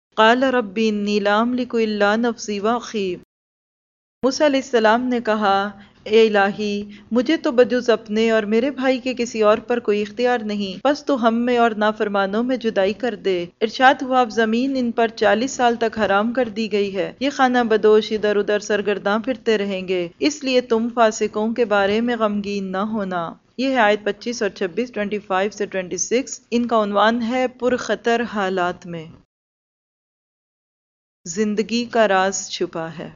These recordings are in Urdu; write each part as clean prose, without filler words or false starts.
قال رب انی لا املک الا نفسی واخی۔ موسیٰ علیہ السلام نے کہا، اے الہی، مجھے تو بجز اپنے اور میرے بھائی کے کسی اور پر کوئی اختیار نہیں، بس تو ہم میں اور نافرمانوں میں جدائی کر دے۔ ارشاد ہوا، اب زمین ان پر 40 سال تک حرام کر دی گئی ہے، یہ خانہ بدوش ادھر ادھر سرگرداں پھرتے رہیں گے، اس لیے تم فاسقوں کے بارے میں غمگین نہ ہونا۔ یہ ہے آیت 25 اور 26، 25 سے 26۔ ان کا عنوان ہے پرخطر حالات میں زندگی کا راز چھپا ہے۔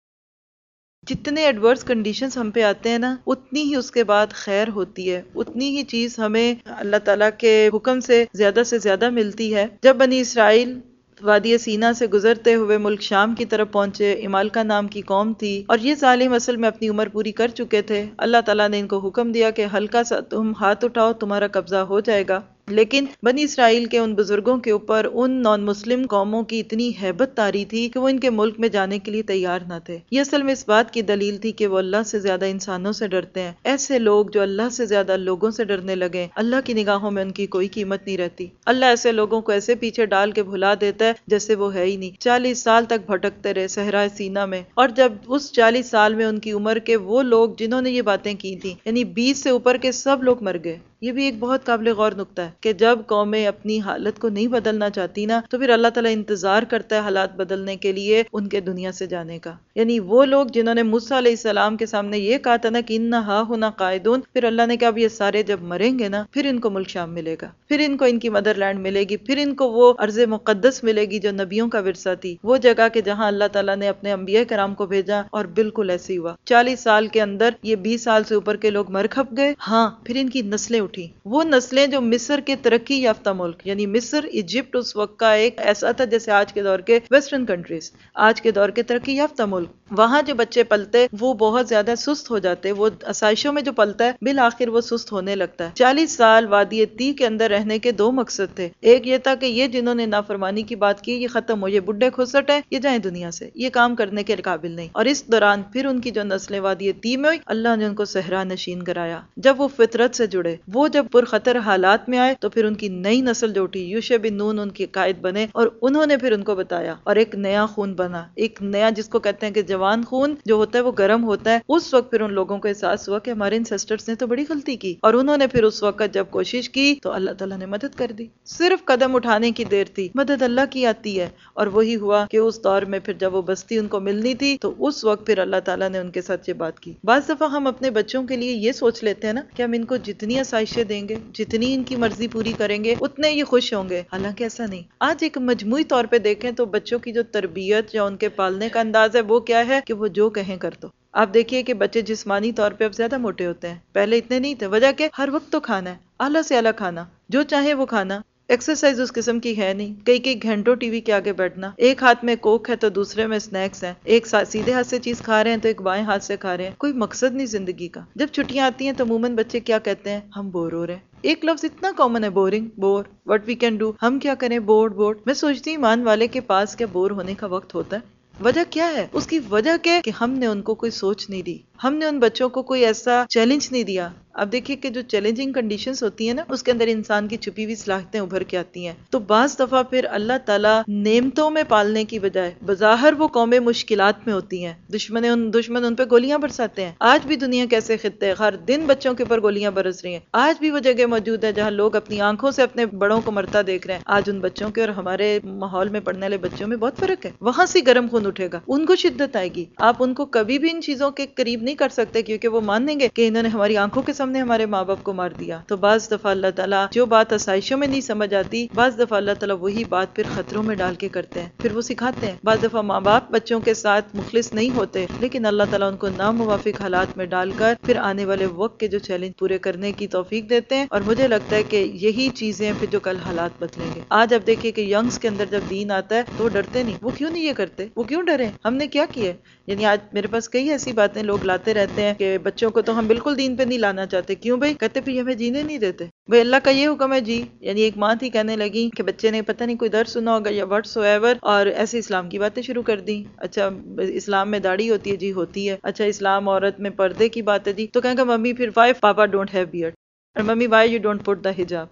جتنے ایڈورس کنڈیشنز ہم پہ آتے ہیں نا، اتنی ہی اس کے بعد خیر ہوتی ہے، اتنی ہی چیز ہمیں اللہ تعالیٰ کے حکم سے زیادہ ملتی ہے۔ جب بنی اسرائیل وادی سینا سے گزرتے ہوئے ملک شام کی طرف پہنچے، عمالقہ نام کی قوم تھی، اور یہ ظالم اصل میں اپنی عمر پوری کر چکے تھے۔ اللہ تعالیٰ نے ان کو حکم دیا کہ ہلکا سا تم ہاتھ اٹھاؤ، تمہارا قبضہ ہو جائے گا۔ لیکن بنی اسرائیل کے ان بزرگوں کے اوپر ان نان مسلم قوموں کی اتنی ہیبت طاری تھی کہ وہ ان کے ملک میں جانے کے لیے تیار نہ تھے۔ یہ اصل میں اس بات کی دلیل تھی کہ وہ اللہ سے زیادہ انسانوں سے ڈرتے ہیں۔ ایسے لوگ جو اللہ سے زیادہ لوگوں سے ڈرنے لگے، اللہ کی نگاہوں میں ان کی کوئی قیمت نہیں رہتی۔ اللہ ایسے لوگوں کو ایسے پیچھے ڈال کے بھلا دیتا ہے جیسے وہ ہے ہی نہیں۔ 40 سال تک بھٹکتے رہے صحرائے سینا میں، اور جب اس 40 سال میں ان کی عمر کے وہ لوگ جنہوں نے یہ باتیں کی تھیں، یعنی 20 سے اوپر کے سب لوگ مر گئے۔ یہ بھی ایک بہت قابل غور نکتہ ہے کہ جب قومیں اپنی حالت کو نہیں بدلنا چاہتی نا، تو پھر اللہ تعالیٰ انتظار کرتا ہے حالات بدلنے کے لیے ان کے دنیا سے جانے کا۔ یعنی وہ لوگ جنہوں نے موسیٰ علیہ السلام کے سامنے یہ کہا تھا نا کہ اِنَّ ہَاهُنَا قَاعِدُونَ، پھر اللہ نے کہا اب یہ سارے جب مریں گے نا، پھر ان کو ملک شام ملے گا، پھر ان کو ان کی مدر لینڈ ملے گی، پھر ان کو وہ ارض مقدس ملے گی جو نبیوں کا ورثہ تھی، وہ جگہ کہ جہاں اللہ تعالیٰ نے اپنے انبیاء کرام کو بھیجا۔ اور بالکل ایسے ہی ہوا۔ 40 سال کے اندر یہ 20 سال سے اوپر کے لوگ مر کھپ گئے، ہاں، پھر ان کی نسلیں اٹھی، وہ نسلیں جو مصر کے ترقی یافتہ ملک، یعنی مصر ایجپٹ اس وقت کا ایک ایسا تھا جیسے آج کے دور کے ویسٹرن کنٹریز، آج کے دور کے ترقی یافتہ ملک، وہاں جو بچے پلتے وہ بہت زیادہ سست ہو جاتے، وہ آسائشوں میں جو پلتا ہے بالآخر وہ سست ہونے لگتا ہے۔ 40 سال وادی تی کے اندر رہنے کے دو مقصد تھے، ایک یہ تھا کہ یہ جنہوں نے نافرمانی کی بات کی یہ ختم ہو، یہ بڈھے کھسٹ ہیں، یہ جائیں دنیا سے، یہ کام کرنے کے قابل نہیں۔ اور اس دوران پھر ان کی جو نسلیں وادی تی میں ہوئی، اللہ نے ان کو صحرا نشین کرایا۔ جب وہ فطرت سے جڑے، وہ جب پرخطر حالات میں آئے، تو پھر ان کی نئی نسل جو اٹھی، یوشع بن نون ان کے قائد بنے، اور انہوں نے پھر ان کو بتایا، اور ایک نیا خون بنا، ایک نیا جس کو کہتے ہیں کہ جوان خون جو ہوتا ہے وہ گرم ہوتا ہے۔ اس وقت پھر ان لوگوں کو احساس ہوا کہ ہمارے انسسٹرز نے تو بڑی غلطی کی، اور انہوں نے پھر اس وقت جب کوشش کی تو اللہ تعالیٰ نے مدد کر دی۔ صرف قدم اٹھانے کی دیر تھی، مدد اللہ کی آتی ہے۔ اور وہی ہوا کہ اس دور میں پھر جب وہ بستی ان کو ملنی تھی تو اس وقت پھر اللہ تعالیٰ نے ان کے ساتھ یہ بات کی۔ بعض دفعہ ہم اپنے بچوں کے لیے یہ سوچ لیتے ہیں نا کہ ہم ان کو جتنی آسائشیں دیں گے، جتنی ان کی مرضی پوری کریں گے، اتنے یہ خوش ہوں گے، حالانکہ ایسا نہیں۔ آج ایک مجموعی طور پہ دیکھیں تو بچوں کی جو تربیت یا ان کے پالنے کا انداز ہے وہ کیا ہے کہ وہ جو کہیں کر دو۔ آپ دیکھیے کہ بچے جسمانی طور پہ اب زیادہ موٹے ہوتے ہیں، پہلے اتنے نہیں تھے، وجہ کہ ہر وقت تو کھانا ہے، اعلیٰ سے اعلیٰ کھانا، جو چاہے وہ کھانا، ایکسرسائز اس قسم کی ہے نہیں، کئی گھنٹوں ٹی وی کے آگے بیٹھنا، ایک ہاتھ میں کوک ہے تو دوسرے میں سنیکس ہیں، ایک سیدھے ہاتھ سے چیز کھا رہے ہیں تو ایک بائیں ہاتھ سے کھا رہے ہیں، کوئی مقصد نہیں زندگی کا۔ جب چھٹیاں آتی ہیں تو عموماً بچے کیا کہتے ہیں، ہم بور ہو رہے ہیں۔ ایک لفظ اتنا کامن ہے، boring, bore, what we can do, ہم کیا کریں، بورڈ۔ میں سوچتی ہوں ایمان والے کے پاس کیا بور ہونے کا وقت ہوتا ہے؟ وجہ کیا ہے؟ اس کی وجہ کیا ہے کہ ہم نے ان کو کوئی سوچ نہیں دی، ہم نے ان بچوں کو کوئی ایسا چیلنج نہیں دیا۔ اب دیکھیے کہ جو چیلنجنگ کنڈیشنز ہوتی ہیں نا، اس کے اندر انسان کی چھپی ہوئی صلاحیتیں ابھر کے آتی ہیں۔ تو بعض دفعہ پھر اللہ تعالیٰ نعمتوں میں پالنے کی بجائے بظاہر وہ قومیں مشکلات میں ہوتی ہیں، دشمن ان پہ گولیاں برساتے ہیں۔ آج بھی دنیا کیسے خطے، ہر دن بچوں کے اوپر گولیاں برس رہی ہیں۔ آج بھی وہ جگہ موجود ہے جہاں لوگ اپنی آنکھوں سے اپنے بڑوں کو مرتا دیکھ رہے ہیں۔ آج ان بچوں کے اور ہمارے ماحول میں پڑھنے والے بچوں میں بہت فرق ہے، وہاں سے گرم خون اٹھے گا، ان کو شدت آئے گی۔ آپ ان کو کبھی بھی ان چیزوں کے قریب نہیں کر سکتے کیونکہ وہ مانیں گے کہ انہوں نے ہماری آنکھوں کے سامنے ہمارے ماں باپ کو مار دیا۔ تو بعض دفعہ اللہ تعالیٰ جو بات آسائشوں میں نہیں سمجھ آتی، بعض دفعہ اللہ تعالیٰ وہی بات پھر خطروں میں ڈال کے کرتے ہیں، پھر وہ سکھاتے ہیں۔ بعض دفعہ ماں باپ بچوں کے ساتھ مخلص نہیں ہوتے، لیکن اللہ تعالیٰ ان کو ناموافق حالات میں ڈال کر پھر آنے والے وقت کے جو چیلنج پورے کرنے کی توفیق دیتے ہیں۔ اور مجھے لگتا ہے کہ یہی چیزیں پھر جو کل حالات بدلیں گے۔ آج اب دیکھیے کہ ینگز کے اندر جب دین آتا ہے تو وہ ڈرتے نہیں، وہ کیوں نہیں یہ کرتے، وہ کیوں ڈرے، ہم نے کیا کیا ہے؟ یعنی آج میرے پاس کئی ایسی باتیں لوگ لاتے رہتے ہیں کہ بچوں کو تو ہم بالکل دین پہ نہیں لانا چاہتے، کیوں بھائی؟ کہتے پھر ہمیں جینے نہیں دیتے بھائی، اللہ کا یہ حکم ہے جی۔ یعنی ایک ماں تھی کہنے لگی کہ بچے نے پتہ نہیں کوئی درس سنا ہوگا یا وٹس ایور، اور ایسے اسلام کی باتیں شروع کر دی۔ اچھا اسلام میں داڑھی ہوتی ہے؟ جی ہوتی ہے۔ اچھا اسلام عورت میں پردے کی بات ہے؟ جی۔ تو کہیں گا ممی پھر why papa don't have beard, اور mummy why you don't put the حجاب؟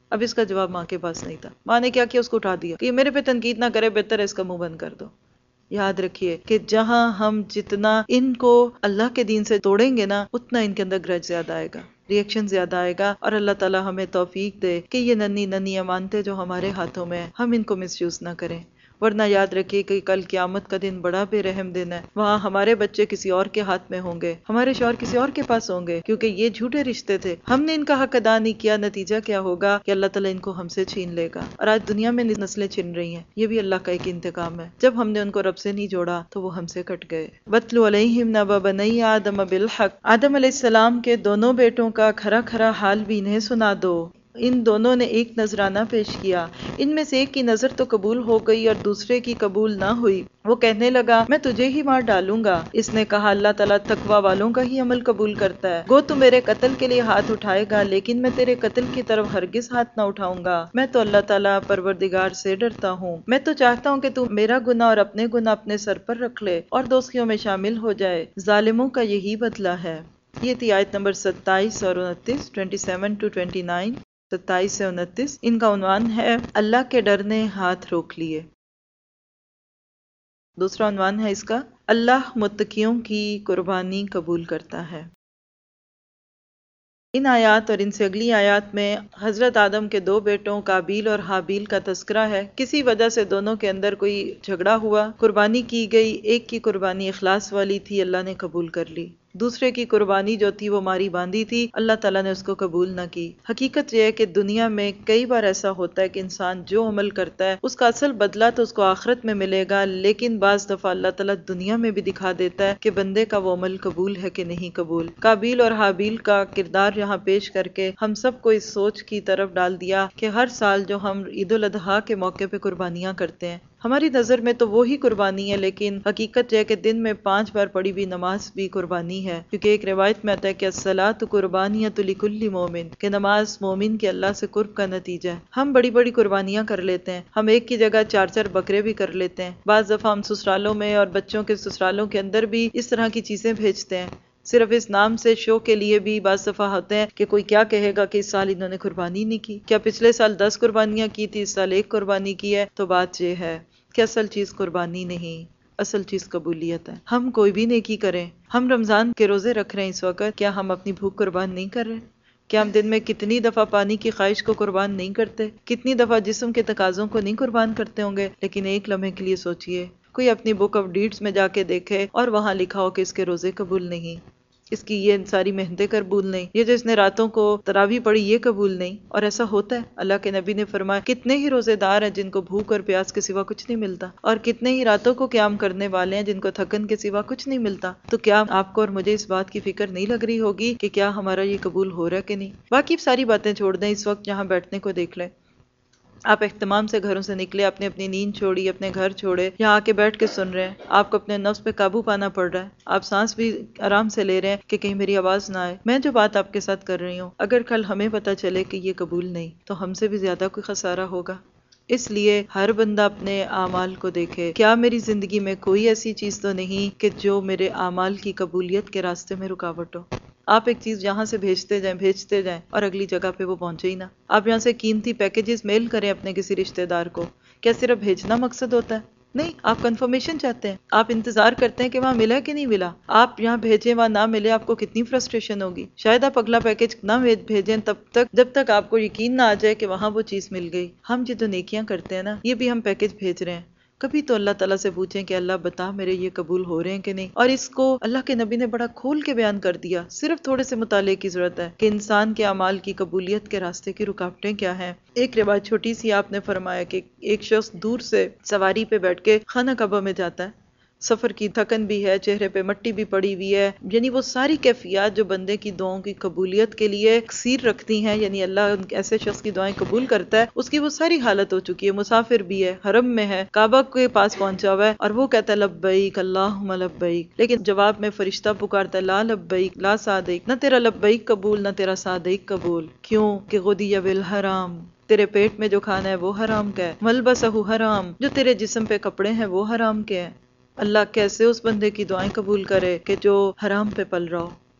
اب اس کا جواب ماں کے پاس نہیں تھا. ماں نے کیا کیا؟ اس کو اٹھا دیا کہ یہ میرے پہ تنقید نہ کرے، بہتر ہے اس کا منہ بند کر دو. یاد رکھیے کہ جہاں ہم جتنا ان کو اللہ کے دین سے توڑیں گے نا، اتنا ان کے اندر گرج زیادہ آئے گا، ریئیکشن زیادہ آئے گا. اور اللہ تعالی ہمیں توفیق دے کہ یہ ننھی ننھی امانتیں جو ہمارے ہاتھوں میں ہیں، ہم ان کو مس یوز نہ کریں. ورنہ یاد رکھیے کہ کل قیامت کا دن بڑا بے رحم دن ہے. وہاں ہمارے بچے کسی اور کے ہاتھ میں ہوں گے، ہمارے شوہر کسی اور کے پاس ہوں گے، کیونکہ یہ جھوٹے رشتے تھے. ہم نے ان کا حق ادا نہیں کیا، نتیجہ کیا ہوگا کہ اللہ تعالیٰ ان کو ہم سے چھین لے گا. اور آج دنیا میں نسلیں چھن رہی ہیں، یہ بھی اللہ کا ایک انتقام ہے. جب ہم نے ان کو رب سے نہیں جوڑا تو وہ ہم سے کٹ گئے. وَاتْلُ عَلَيْهِمْ نَبَأَ بَنِي آدَمَ بِالْحَقِّ، آدم علیہ السلام کے دونوں بیٹوں کا کھرا کھرا حال بھی انہیں سنا دو. ان دونوں نے ایک نذرانہ پیش کیا، ان میں سے ایک کی نظر تو قبول ہو گئی اور دوسرے کی قبول نہ ہوئی. وہ کہنے لگا میں تجھے ہی مار ڈالوں گا. اس نے کہا اللہ تعالیٰ تقوی والوں کا ہی عمل قبول کرتا ہے. گو تو میرے قتل کے لیے ہاتھ اٹھائے گا، لیکن میں تیرے قتل کی طرف ہرگز ہاتھ نہ اٹھاؤں گا. میں تو اللہ تعالیٰ پروردگار سے ڈرتا ہوں. میں تو چاہتا ہوں کہ تو میرا گناہ اور اپنے گناہ اپنے سر پر رکھ لے اور دوستیوں میں شامل ہو جائے. ظالموں کا یہی بدلہ ہے. یہ تھی آیت نمبر 27 اور 29، 27 to 29، 27 سے 29. ان کا عنوان ہے اللہ کے ڈر نے ہاتھ روک لیے. دوسرا عنوان ہے اس کا اللہ متقیوں کی قربانی قبول کرتا ہے. ان آیات اور ان سے اگلی آیات میں حضرت آدم کے دو بیٹوں قابیل اور حابیل کا تذکرہ ہے. کسی وجہ سے دونوں کے اندر کوئی جھگڑا ہوا، قربانی کی گئی. ایک کی قربانی اخلاص والی تھی، اللہ نے قبول کر لی. دوسرے کی قربانی جو تھی وہ ماری باندھی تھی، اللہ تعالیٰ نے اس کو قبول نہ کی. حقیقت یہ ہے کہ دنیا میں کئی بار ایسا ہوتا ہے کہ انسان جو عمل کرتا ہے اس کا اصل بدلہ تو اس کو آخرت میں ملے گا، لیکن بعض دفعہ اللہ تعالیٰ دنیا میں بھی دکھا دیتا ہے کہ بندے کا وہ عمل قبول ہے کہ نہیں قبول. قابیل اور حابیل کا کردار یہاں پیش کر کے ہم سب کو اس سوچ کی طرف ڈال دیا کہ ہر سال جو ہم عید الاضحیٰ کے موقع پہ قربانیاں کرتے ہیں، ہماری نظر میں تو وہی قربانی ہے، لیکن حقیقت یہ ہے کہ دن میں 5 بار پڑھی ہوئی نماز بھی قربانی ہے. کیونکہ ایک روایت میں آتا ہے کہ الصلاۃ قربانیۃ لکل مومن، کہ نماز مومن کے اللہ سے قرب کا نتیجہ ہے. ہم بڑی بڑی قربانیاں کر لیتے ہیں، ہم ایک کی جگہ 4 بکرے بھی کر لیتے ہیں. بعض دفعہ ہم سسرالوں میں اور بچوں کے سسرالوں کے اندر بھی اس طرح کی چیزیں بھیجتے ہیں، صرف اس نام سے شو کے لیے بھی. بعض دفعہ ہوتے ہیں کہ کوئی کیا کہے گا کہ اس سال انہوں نے قربانی نہیں کی، کیا پچھلے سال 10 قربانیاں کی تھی، اس سال 1 قربانی کی ہے. تو بات یہ ہے کہ اصل چیز قربانی نہیں، اصل چیز قبولیت ہے. ہم کوئی بھی نیکی کریں، ہم رمضان کے روزے رکھ رہے ہیں اس وقت، کیا ہم اپنی بھوک قربان نہیں کر رہے؟ کیا ہم دن میں کتنی دفعہ پانی کی خواہش کو قربان نہیں کرتے؟ کتنی دفعہ جسم کے تقاضوں کو نہیں قربان کرتے ہوں گے؟ لیکن ایک لمحے کے لیے سوچئے، کوئی اپنی بک آف ڈیڈز میں جا کے دیکھے اور وہاں لکھا ہو کہ اس کے روزے قبول نہیں، اس کی یہ ساری محنتیں قبول نہیں، یہ جو اس نے راتوں کو تراویح پڑھی یہ قبول نہیں. اور ایسا ہوتا ہے. اللہ کے نبی نے فرمایا کتنے ہی روزے دار ہیں جن کو بھوک اور پیاس کے سوا کچھ نہیں ملتا، اور کتنے ہی راتوں کو قیام کرنے والے ہیں جن کو تھکن کے سوا کچھ نہیں ملتا. تو کیا آپ کو اور مجھے اس بات کی فکر نہیں لگ رہی ہوگی کہ کیا ہمارا یہ قبول ہو رہا ہے کہ نہیں؟ باقی ساری باتیں چھوڑ دیں، اس وقت یہاں بیٹھنے کو دیکھ لیں. آپ اہتمام سے گھروں سے نکلے، اپنی اپنی نیند چھوڑی، اپنے گھر چھوڑے، یہاں آ کے بیٹھ کے سن رہے ہیں. آپ کو اپنے نفس پہ قابو پانا پڑ رہا ہے، آپ سانس بھی آرام سے لے رہے ہیں کہ کہیں میری آواز نہ آئے. میں جو بات آپ کے ساتھ کر رہی ہوں، اگر کل ہمیں پتہ چلے کہ یہ قبول نہیں تو ہم سے بھی زیادہ کوئی خسارہ ہوگا. اس لیے ہر بندہ اپنے اعمال کو دیکھے، کیا میری زندگی میں کوئی ایسی چیز تو نہیں کہ جو میرے اعمال کی قبولیت کے راستے میں رکاوٹ ہو. آپ ایک چیز یہاں سے بھیجتے جائیں اور اگلی جگہ پہ وہ پہنچے ہی نہ. آپ یہاں سے قیمتی پیکیجز میل کریں اپنے کسی رشتہ دار کو، کیا صرف بھیجنا مقصد ہوتا ہے؟ نہیں، آپ کنفرمیشن چاہتے ہیں، آپ انتظار کرتے ہیں کہ وہاں ملا کہ نہیں ملا. آپ یہاں بھیجیں وہاں نہ ملے، آپ کو کتنی فرسٹریشن ہوگی. شاید آپ اگلا پیکیج نہ بھیجیں تب تک جب تک آپ کو یقین نہ آ جائے کہ وہاں وہ چیز مل گئی. ہم جو نیکیاں کرتے ہیں نا، یہ بھی ہم پیکیج بھیج رہے ہیں. کبھی تو اللہ تعالیٰ سے پوچھیں کہ اللہ بتا میرے یہ قبول ہو رہے ہیں کہ نہیں. اور اس کو اللہ کے نبی نے بڑا کھول کے بیان کر دیا. صرف تھوڑے سے مطالعے کی ضرورت ہے کہ انسان کے اعمال کی قبولیت کے راستے کی رکاوٹیں کیا ہیں. ایک روایت چھوٹی سی آپ نے فرمایا کہ ایک شخص دور سے سواری پہ بیٹھ کے خانہ کعبہ میں جاتا ہے، سفر کی تھکن بھی ہے، چہرے پہ مٹی بھی پڑی ہوئی ہے، یعنی وہ ساری کیفیات جو بندے کی دعاؤں کی قبولیت کے لیے اکثیر رکھتی ہیں، یعنی اللہ ایسے شخص کی دعائیں قبول کرتا ہے، اس کی وہ ساری حالت ہو چکی ہے. مسافر بھی ہے، حرم میں ہے، کعبہ کے پاس پہنچا ہوا ہے، اور وہ کہتا ہے لبیک اللہم لبیک، لیکن جواب میں فرشتہ پکارتا ہے لا لبیک لا صادق، نہ تیرا لبیک قبول نہ تیرا صادق قبول. کیوں کہ غدی بالحرام، تیرے پیٹ میں جو کھانا ہے وہ حرام کا ہے، ملبسہ حرام، جو تیرے جسم پہ کپڑے ہیں وہ حرام کے ہیں. اللہ کیسے اس بندے کی دعائیں قبول کرے کہ جو حرام پہ پل رہا ہو.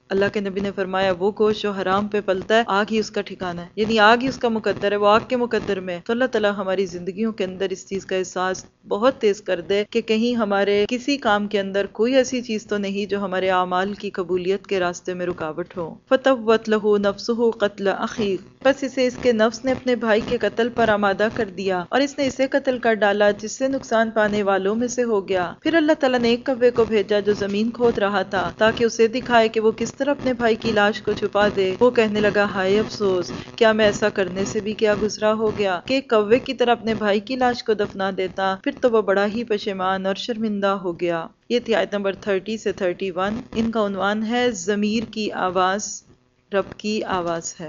اللہ کے نبی نے فرمایا وہ گوشت جو حرام پہ پلتا ہے آگ ہی اس کا ٹھکانہ ہے، یعنی آگ ہی اس کا مقدر ہے، وہ آگ کے مقدر میں ہے۔ تو اللہ تعالیٰ ہماری زندگیوں کے اندر اس چیز کا احساس بہت تیز کر دے کہ کہیں ہمارے کسی کام کے اندر کوئی ایسی چیز تو نہیں جو ہمارے اعمال کی قبولیت کے راستے میں رکاوٹ ہو۔ فَتَوَّتْ لَهُ نَفْسُهُ قَتْلَ أَخِيهِ، بس اسے اس کے نفس نے اپنے بھائی کے قتل پر آمادہ کر دیا اور اس نے اسے قتل کر ڈالا جس سے نقصان پانے والوں میں سے ہو گیا۔ پھر اللہ تعالیٰ نے ایک کوے کو بھیجا جو زمین کھود رہا تھا تاکہ اسے دکھائے کہ وہ کس طرح اپنے بھائی کی لاش کو چھپا دے۔ وہ کہنے لگا ہائے افسوس، کیا میں ایسا کرنے سے بھی کیا گزرا ہو گیا کہ ایک کوے کی طرح اپنے بھائی کی لاش کو دفنا دیتا، پھر تو وہ بڑا ہی پشیمان اور شرمندہ ہو گیا۔ یہ تھی آیت نمبر 30 سے 31۔ ان کا عنوان ہے ضمیر کی آواز رب کی آواز ہے۔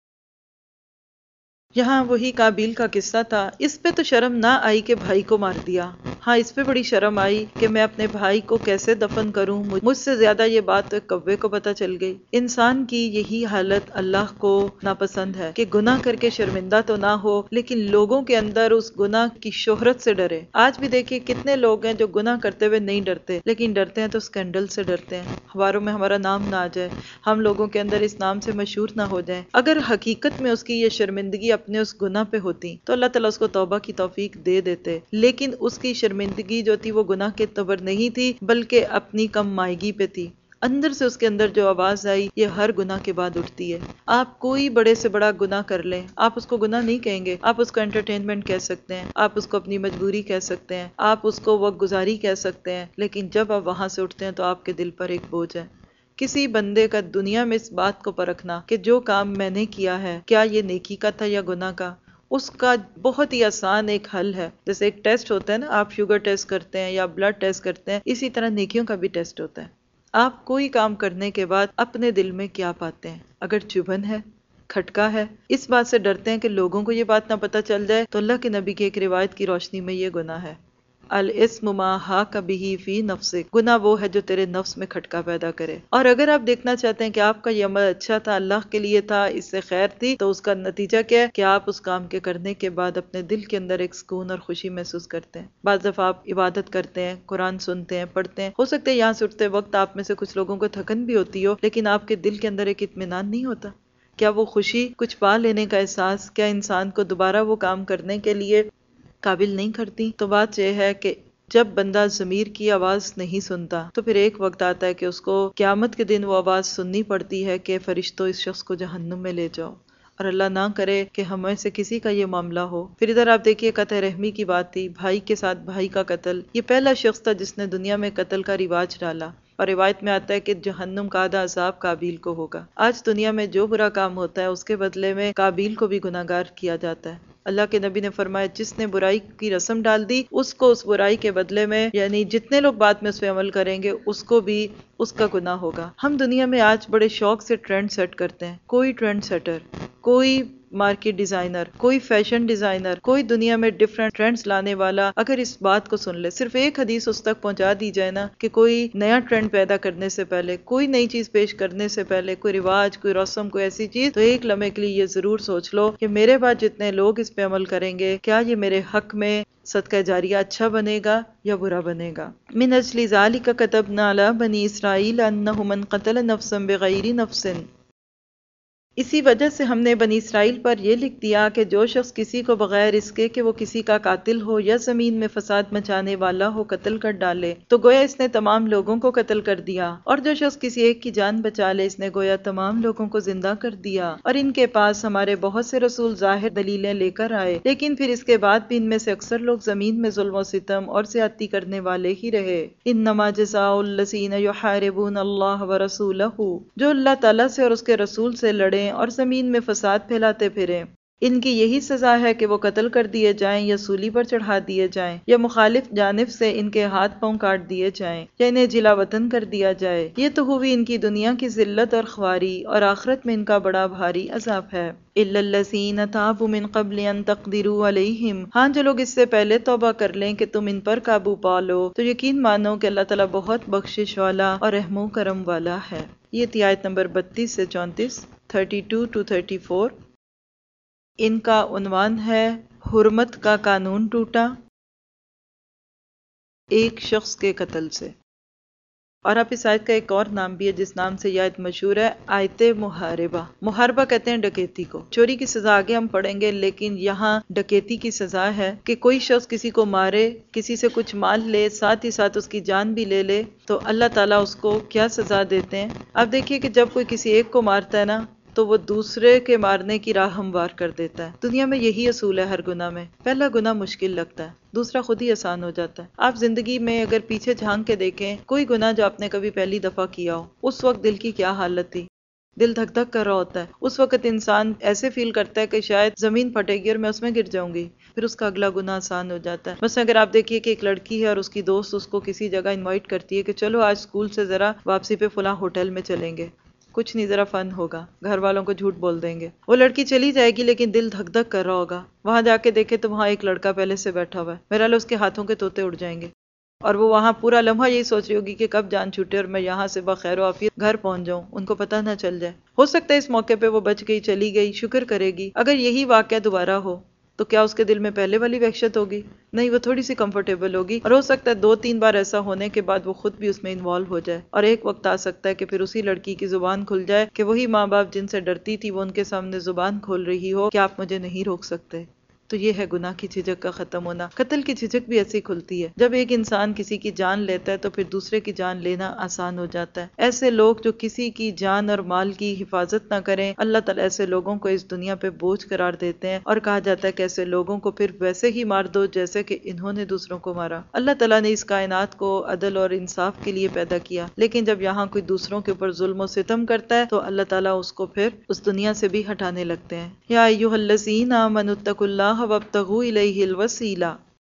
یہاں وہی قابیل کا قصہ تھا، اس پہ تو شرم نہ آئی کہ بھائی کو مار دیا، ہاں اس پہ بڑی شرم آئی کہ میں اپنے بھائی کو کیسے دفن کروں۔ مجھ سے زیادہ یہ بات تو ایک کوے کو پتہ چل گئی۔ انسان کی یہی حالت اللہ کو ناپسند ہے کہ گناہ کر کے شرمندہ تو نہ ہو لیکن لوگوں کے اندر اس گناہ کی شہرت سے ڈرے۔ آج بھی دیکھیے کتنے لوگ ہیں جو گناہ کرتے ہوئے نہیں ڈرتے، لیکن ڈرتے ہیں تو اسکینڈل سے ڈرتے ہیں، اخباروں میں ہمارا نام نہ آ جائے، ہم لوگوں کے اندر اس نام سے مشہور نہ ہو جائیں۔ اگر حقیقت میں اس کی یہ شرمندگی اپنے اس گناہ پہ ہوتی تو اللہ تعالیٰ اس کو توبہ کی توفیق دے دیتے، لیکن اس کی شرمندگی جو تھی وہ گناہ کے تبر نہیں تھی بلکہ اپنی کم مائگی پہ تھی۔ اندر سے اس کے اندر جو آواز آئی یہ ہر گناہ کے بعد اٹھتی ہے۔ آپ کوئی بڑے سے بڑا گناہ کر لیں، آپ اس کو گناہ نہیں کہیں گے، آپ اس کو انٹرٹینمنٹ کہہ سکتے ہیں، آپ اس کو اپنی مجبوری کہہ سکتے ہیں، آپ اس کو وقت گزاری کہہ سکتے ہیں، لیکن جب آپ وہاں سے اٹھتے ہیں تو آپ کے دل پر ایک بوجھ ہے۔ کسی بندے کا دنیا میں اس بات کو پرکھنا کہ جو کام میں نے کیا ہے کیا یہ نیکی کا تھا یا گناہ کا، اس کا بہت ہی آسان ایک حل ہے۔ جیسے ایک ٹیسٹ ہوتا ہے نا، آپ شوگر ٹیسٹ کرتے ہیں یا بلڈ ٹیسٹ کرتے ہیں، اسی طرح نیکیوں کا بھی ٹیسٹ ہوتا ہے۔ آپ کوئی کام کرنے کے بعد اپنے دل میں کیا پاتے ہیں، اگر چبھن ہے، کھٹکا ہے، اس بات سے ڈرتے ہیں کہ لوگوں کو یہ بات نہ پتہ چل جائے، تو اللہ کے نبی کی ایک روایت کی روشنی میں یہ گناہ ہے۔ الاسم ما حاک بہ فی نفسک، گناہ وہ ہے جو تیرے نفس میں کھٹکا پیدا کرے۔ اور اگر آپ دیکھنا چاہتے ہیں کہ آپ کا یہ عمل اچھا تھا، اللہ کے لیے تھا، اس سے خیر تھی، تو اس کا نتیجہ کیا ہے کہ آپ اس کام کے کرنے کے بعد اپنے دل کے اندر ایک سکون اور خوشی محسوس کرتے ہیں۔ بعض دفعہ آپ عبادت کرتے ہیں، قرآن سنتے ہیں، پڑھتے ہیں، ہو سکتا ہے یہاں سے اٹھتے وقت آپ میں سے کچھ لوگوں کو تھکن بھی ہوتی ہو، لیکن آپ کے دل کے اندر ایک اطمینان نہیں ہوتا۔ کیا وہ خوشی، کچھ پا لینے کا احساس، کیا انسان کو دوبارہ وہ کام کرنے کے لیے قابل نہیں کرتی؟ تو بات یہ ہے کہ جب بندہ ضمیر کی آواز نہیں سنتا تو پھر ایک وقت آتا ہے کہ اس کو قیامت کے دن وہ آواز سننی پڑتی ہے کہ فرشتوں اس شخص کو جہنم میں لے جاؤ، اور اللہ نہ کرے کہ ہمیں سے کسی کا یہ معاملہ ہو۔ پھر ادھر آپ دیکھیے قطع رحمی کی بات تھی، بھائی کے ساتھ بھائی کا قتل، یہ پہلا شخص تھا جس نے دنیا میں قتل کا رواج ڈالا، اور روایت میں آتا ہے کہ جہنم کا آدھا عذاب قابیل کو ہوگا۔ آج دنیا میں جو برا کام ہوتا ہے اس کے بدلے میں قابیل کو بھی گناہگار کیا جاتا ہے۔ اللہ کے نبی نے فرمایا جس نے برائی کی رسم ڈال دی اس کو اس برائی کے بدلے میں، یعنی جتنے لوگ بعد میں اس پہ عمل کریں گے اس کو بھی اس کا گناہ ہوگا۔ ہم دنیا میں آج بڑے شوق سے ٹرینڈ سیٹ کرتے ہیں، کوئی ٹرینڈ سیٹر، کوئی مارکیٹ ڈیزائنر، کوئی فیشن ڈیزائنر، کوئی دنیا میں ڈیفرنٹ ٹرینڈز لانے والا اگر اس بات کو سن لے، صرف ایک حدیث اس تک پہنچا دی جائے نا کہ کوئی نیا ٹرینڈ پیدا کرنے سے پہلے، کوئی نئی چیز پیش کرنے سے پہلے، کوئی رواج، کوئی رسم، کوئی ایسی چیز، تو ایک لمحے کے لیے یہ ضرور سوچ لو کہ میرے بعد جتنے لوگ اس پہ عمل کریں گے کیا یہ میرے حق میں صدقہ جاریہ اچھا بنے گا یا برا بنے گا۔ من اجل ذالک کتبنا علی بنی اسرائیل انہ من قتل نفسا بغیر نفس، اسی وجہ سے ہم نے بنی اسرائیل پر یہ لکھ دیا کہ جو شخص کسی کو بغیر اس کے کہ وہ کسی کا قاتل ہو یا زمین میں فساد مچانے والا ہو قتل کر ڈالے تو گویا اس نے تمام لوگوں کو قتل کر دیا، اور جو شخص کسی ایک کی جان بچا لے اس نے گویا تمام لوگوں کو زندہ کر دیا۔ اور ان کے پاس ہمارے بہت سے رسول ظاہر دلیلیں لے کر آئے، لیکن پھر اس کے بعد بھی ان میں سے اکثر لوگ زمین میں ظلم و ستم اور زیادتی کرنے والے ہی رہے۔ انما جزاء الذین یحاربون اللہ ورسولہ، جو اللہ تعالیٰ سے اور اس کے رسول سے لڑیں اور زمین میں فساد پھیلاتے پھریں، ان کی یہی سزا ہے کہ وہ قتل کر دیے جائیں یا سولی پر چڑھا دیے جائیں یا مخالف جانب سے ان کے ہاتھ پاؤں کاٹ دیے جائیں یا انہیں جلا وطن کر دیا جائے۔ یہ تو ہوئی ان کی دنیا کی ذلت اور خواری، اور آخرت میں ان کا بڑا بھاری عذاب ہے۔ الا الذین تابوا من قبل ان تقدروا علیہم، ہاں جو لوگ اس سے پہلے توبہ کر لیں کہ تم ان پر قابو پا لو تو یقین مانو کہ اللہ تعالیٰ بہت بخشش والا اور رحم و کرم والا ہے۔ یہ تھی آیت نمبر 32 سے 34، 32 to 34۔ ان کا عنوان ہے حرمت کا قانون ٹوٹا ایک شخص کے قتل سے۔ اور آپ اس آیت کا ایک اور نام بھی ہے جس نام سے یہ آیت مشہور ہے، آیت محاربہ۔ محاربہ کہتے ہیں ڈکیتی کو۔ چوری کی سزا آگے ہم پڑھیں گے، لیکن یہاں ڈکیتی کی سزا ہے کہ کوئی شخص کسی کو مارے، کسی سے کچھ مال لے، ساتھ ہی ساتھ اس کی جان بھی لے لے، تو اللہ تعالیٰ اس کو کیا سزا دیتے ہیں۔ اب دیکھیے کہ جب کوئی کسی ایک کو مارتا ہے نا، تو وہ دوسرے کے مارنے کی راہ ہموار کر دیتا ہے۔ دنیا میں یہی اصول ہے ہر گناہ میں، پہلا گناہ مشکل لگتا ہے، دوسرا خود ہی آسان ہو جاتا ہے۔ آپ زندگی میں اگر پیچھے جھانک کے دیکھیں، کوئی گناہ جو آپ نے کبھی پہلی دفعہ کیا ہو، اس وقت دل کی کیا حالت تھی؟ دل دھک دھک کر رہا ہوتا ہے۔ اس وقت انسان ایسے فیل کرتا ہے کہ شاید زمین پھٹے گی اور میں اس میں گر جاؤں گی، پھر اس کا اگلا گناہ آسان ہو جاتا ہے۔ بس اگر آپ دیکھیے کہ ایک لڑکی ہے اور اس کی دوست اس کو کسی جگہ انوائٹ کرتی ہے کہ چلو آج اسکول سے ذرا واپسی پہ فلاں ہوٹل میں چلیں گے، کچھ نہیں ذرا فن ہوگا، گھر والوں کو جھوٹ بول دیں گے، وہ لڑکی چلی جائے گی لیکن دل دھک دھک کر رہا ہوگا۔ وہاں جا کے دیکھے تو وہاں ایک لڑکا پہلے سے بیٹھا ہوا ہے، میرا اس کے ہاتھوں کے طوطے اڑ جائیں گے، اور وہ وہاں پورا لمحہ یہی سوچ رہی ہوگی کہ کب جان چھوٹے اور میں یہاں سے بخیر و عافیت گھر پہنچ جاؤں، ان کو پتہ نہ چل جائے۔ ہو سکتا ہے اس موقع پہ وہ بچ گئی، چلی گئی، شکر کرے گی۔ اگر یہی واقعہ دوبارہ ہو تو کیا اس کے دل میں پہلے والی وحشت ہوگی؟ نہیں، وہ تھوڑی سی کمفرٹیبل ہوگی، اور ہو سکتا ہے 2-3 بار ایسا ہونے کے بعد وہ خود بھی اس میں انوالو ہو جائے، اور ایک وقت آ سکتا ہے کہ پھر اسی لڑکی کی زبان کھل جائے کہ وہی ماں باپ جن سے ڈرتی تھی وہ ان کے سامنے زبان کھول رہی ہو کہ آپ مجھے نہیں روک سکتے۔ تو یہ ہے گناہ کی جھجک کا ختم ہونا۔ قتل کی جھجک بھی ایسی کھلتی ہے، جب ایک انسان کسی کی جان لیتا ہے تو پھر دوسرے کی جان لینا آسان ہو جاتا ہے۔ ایسے لوگ جو کسی کی جان اور مال کی حفاظت نہ کریں، اللہ تعالیٰ ایسے لوگوں کو اس دنیا پہ بوجھ قرار دیتے ہیں، اور کہا جاتا ہے کہ ایسے لوگوں کو پھر ویسے ہی مار دو جیسے کہ انہوں نے دوسروں کو مارا۔ اللہ تعالیٰ نے اس کائنات کو عدل اور انصاف کے لیے پیدا کیا، لیکن جب یہاں کوئی دوسروں کے اوپر ظلم و ستم کرتا ہے تو اللہ تعالیٰ اس کو پھر اس دنیا سے بھی ہٹانے لگتے ہیں۔ یا ایھا الذین آمنوا اتقوا اللہ وابتغوا الیہ الوسیلہ،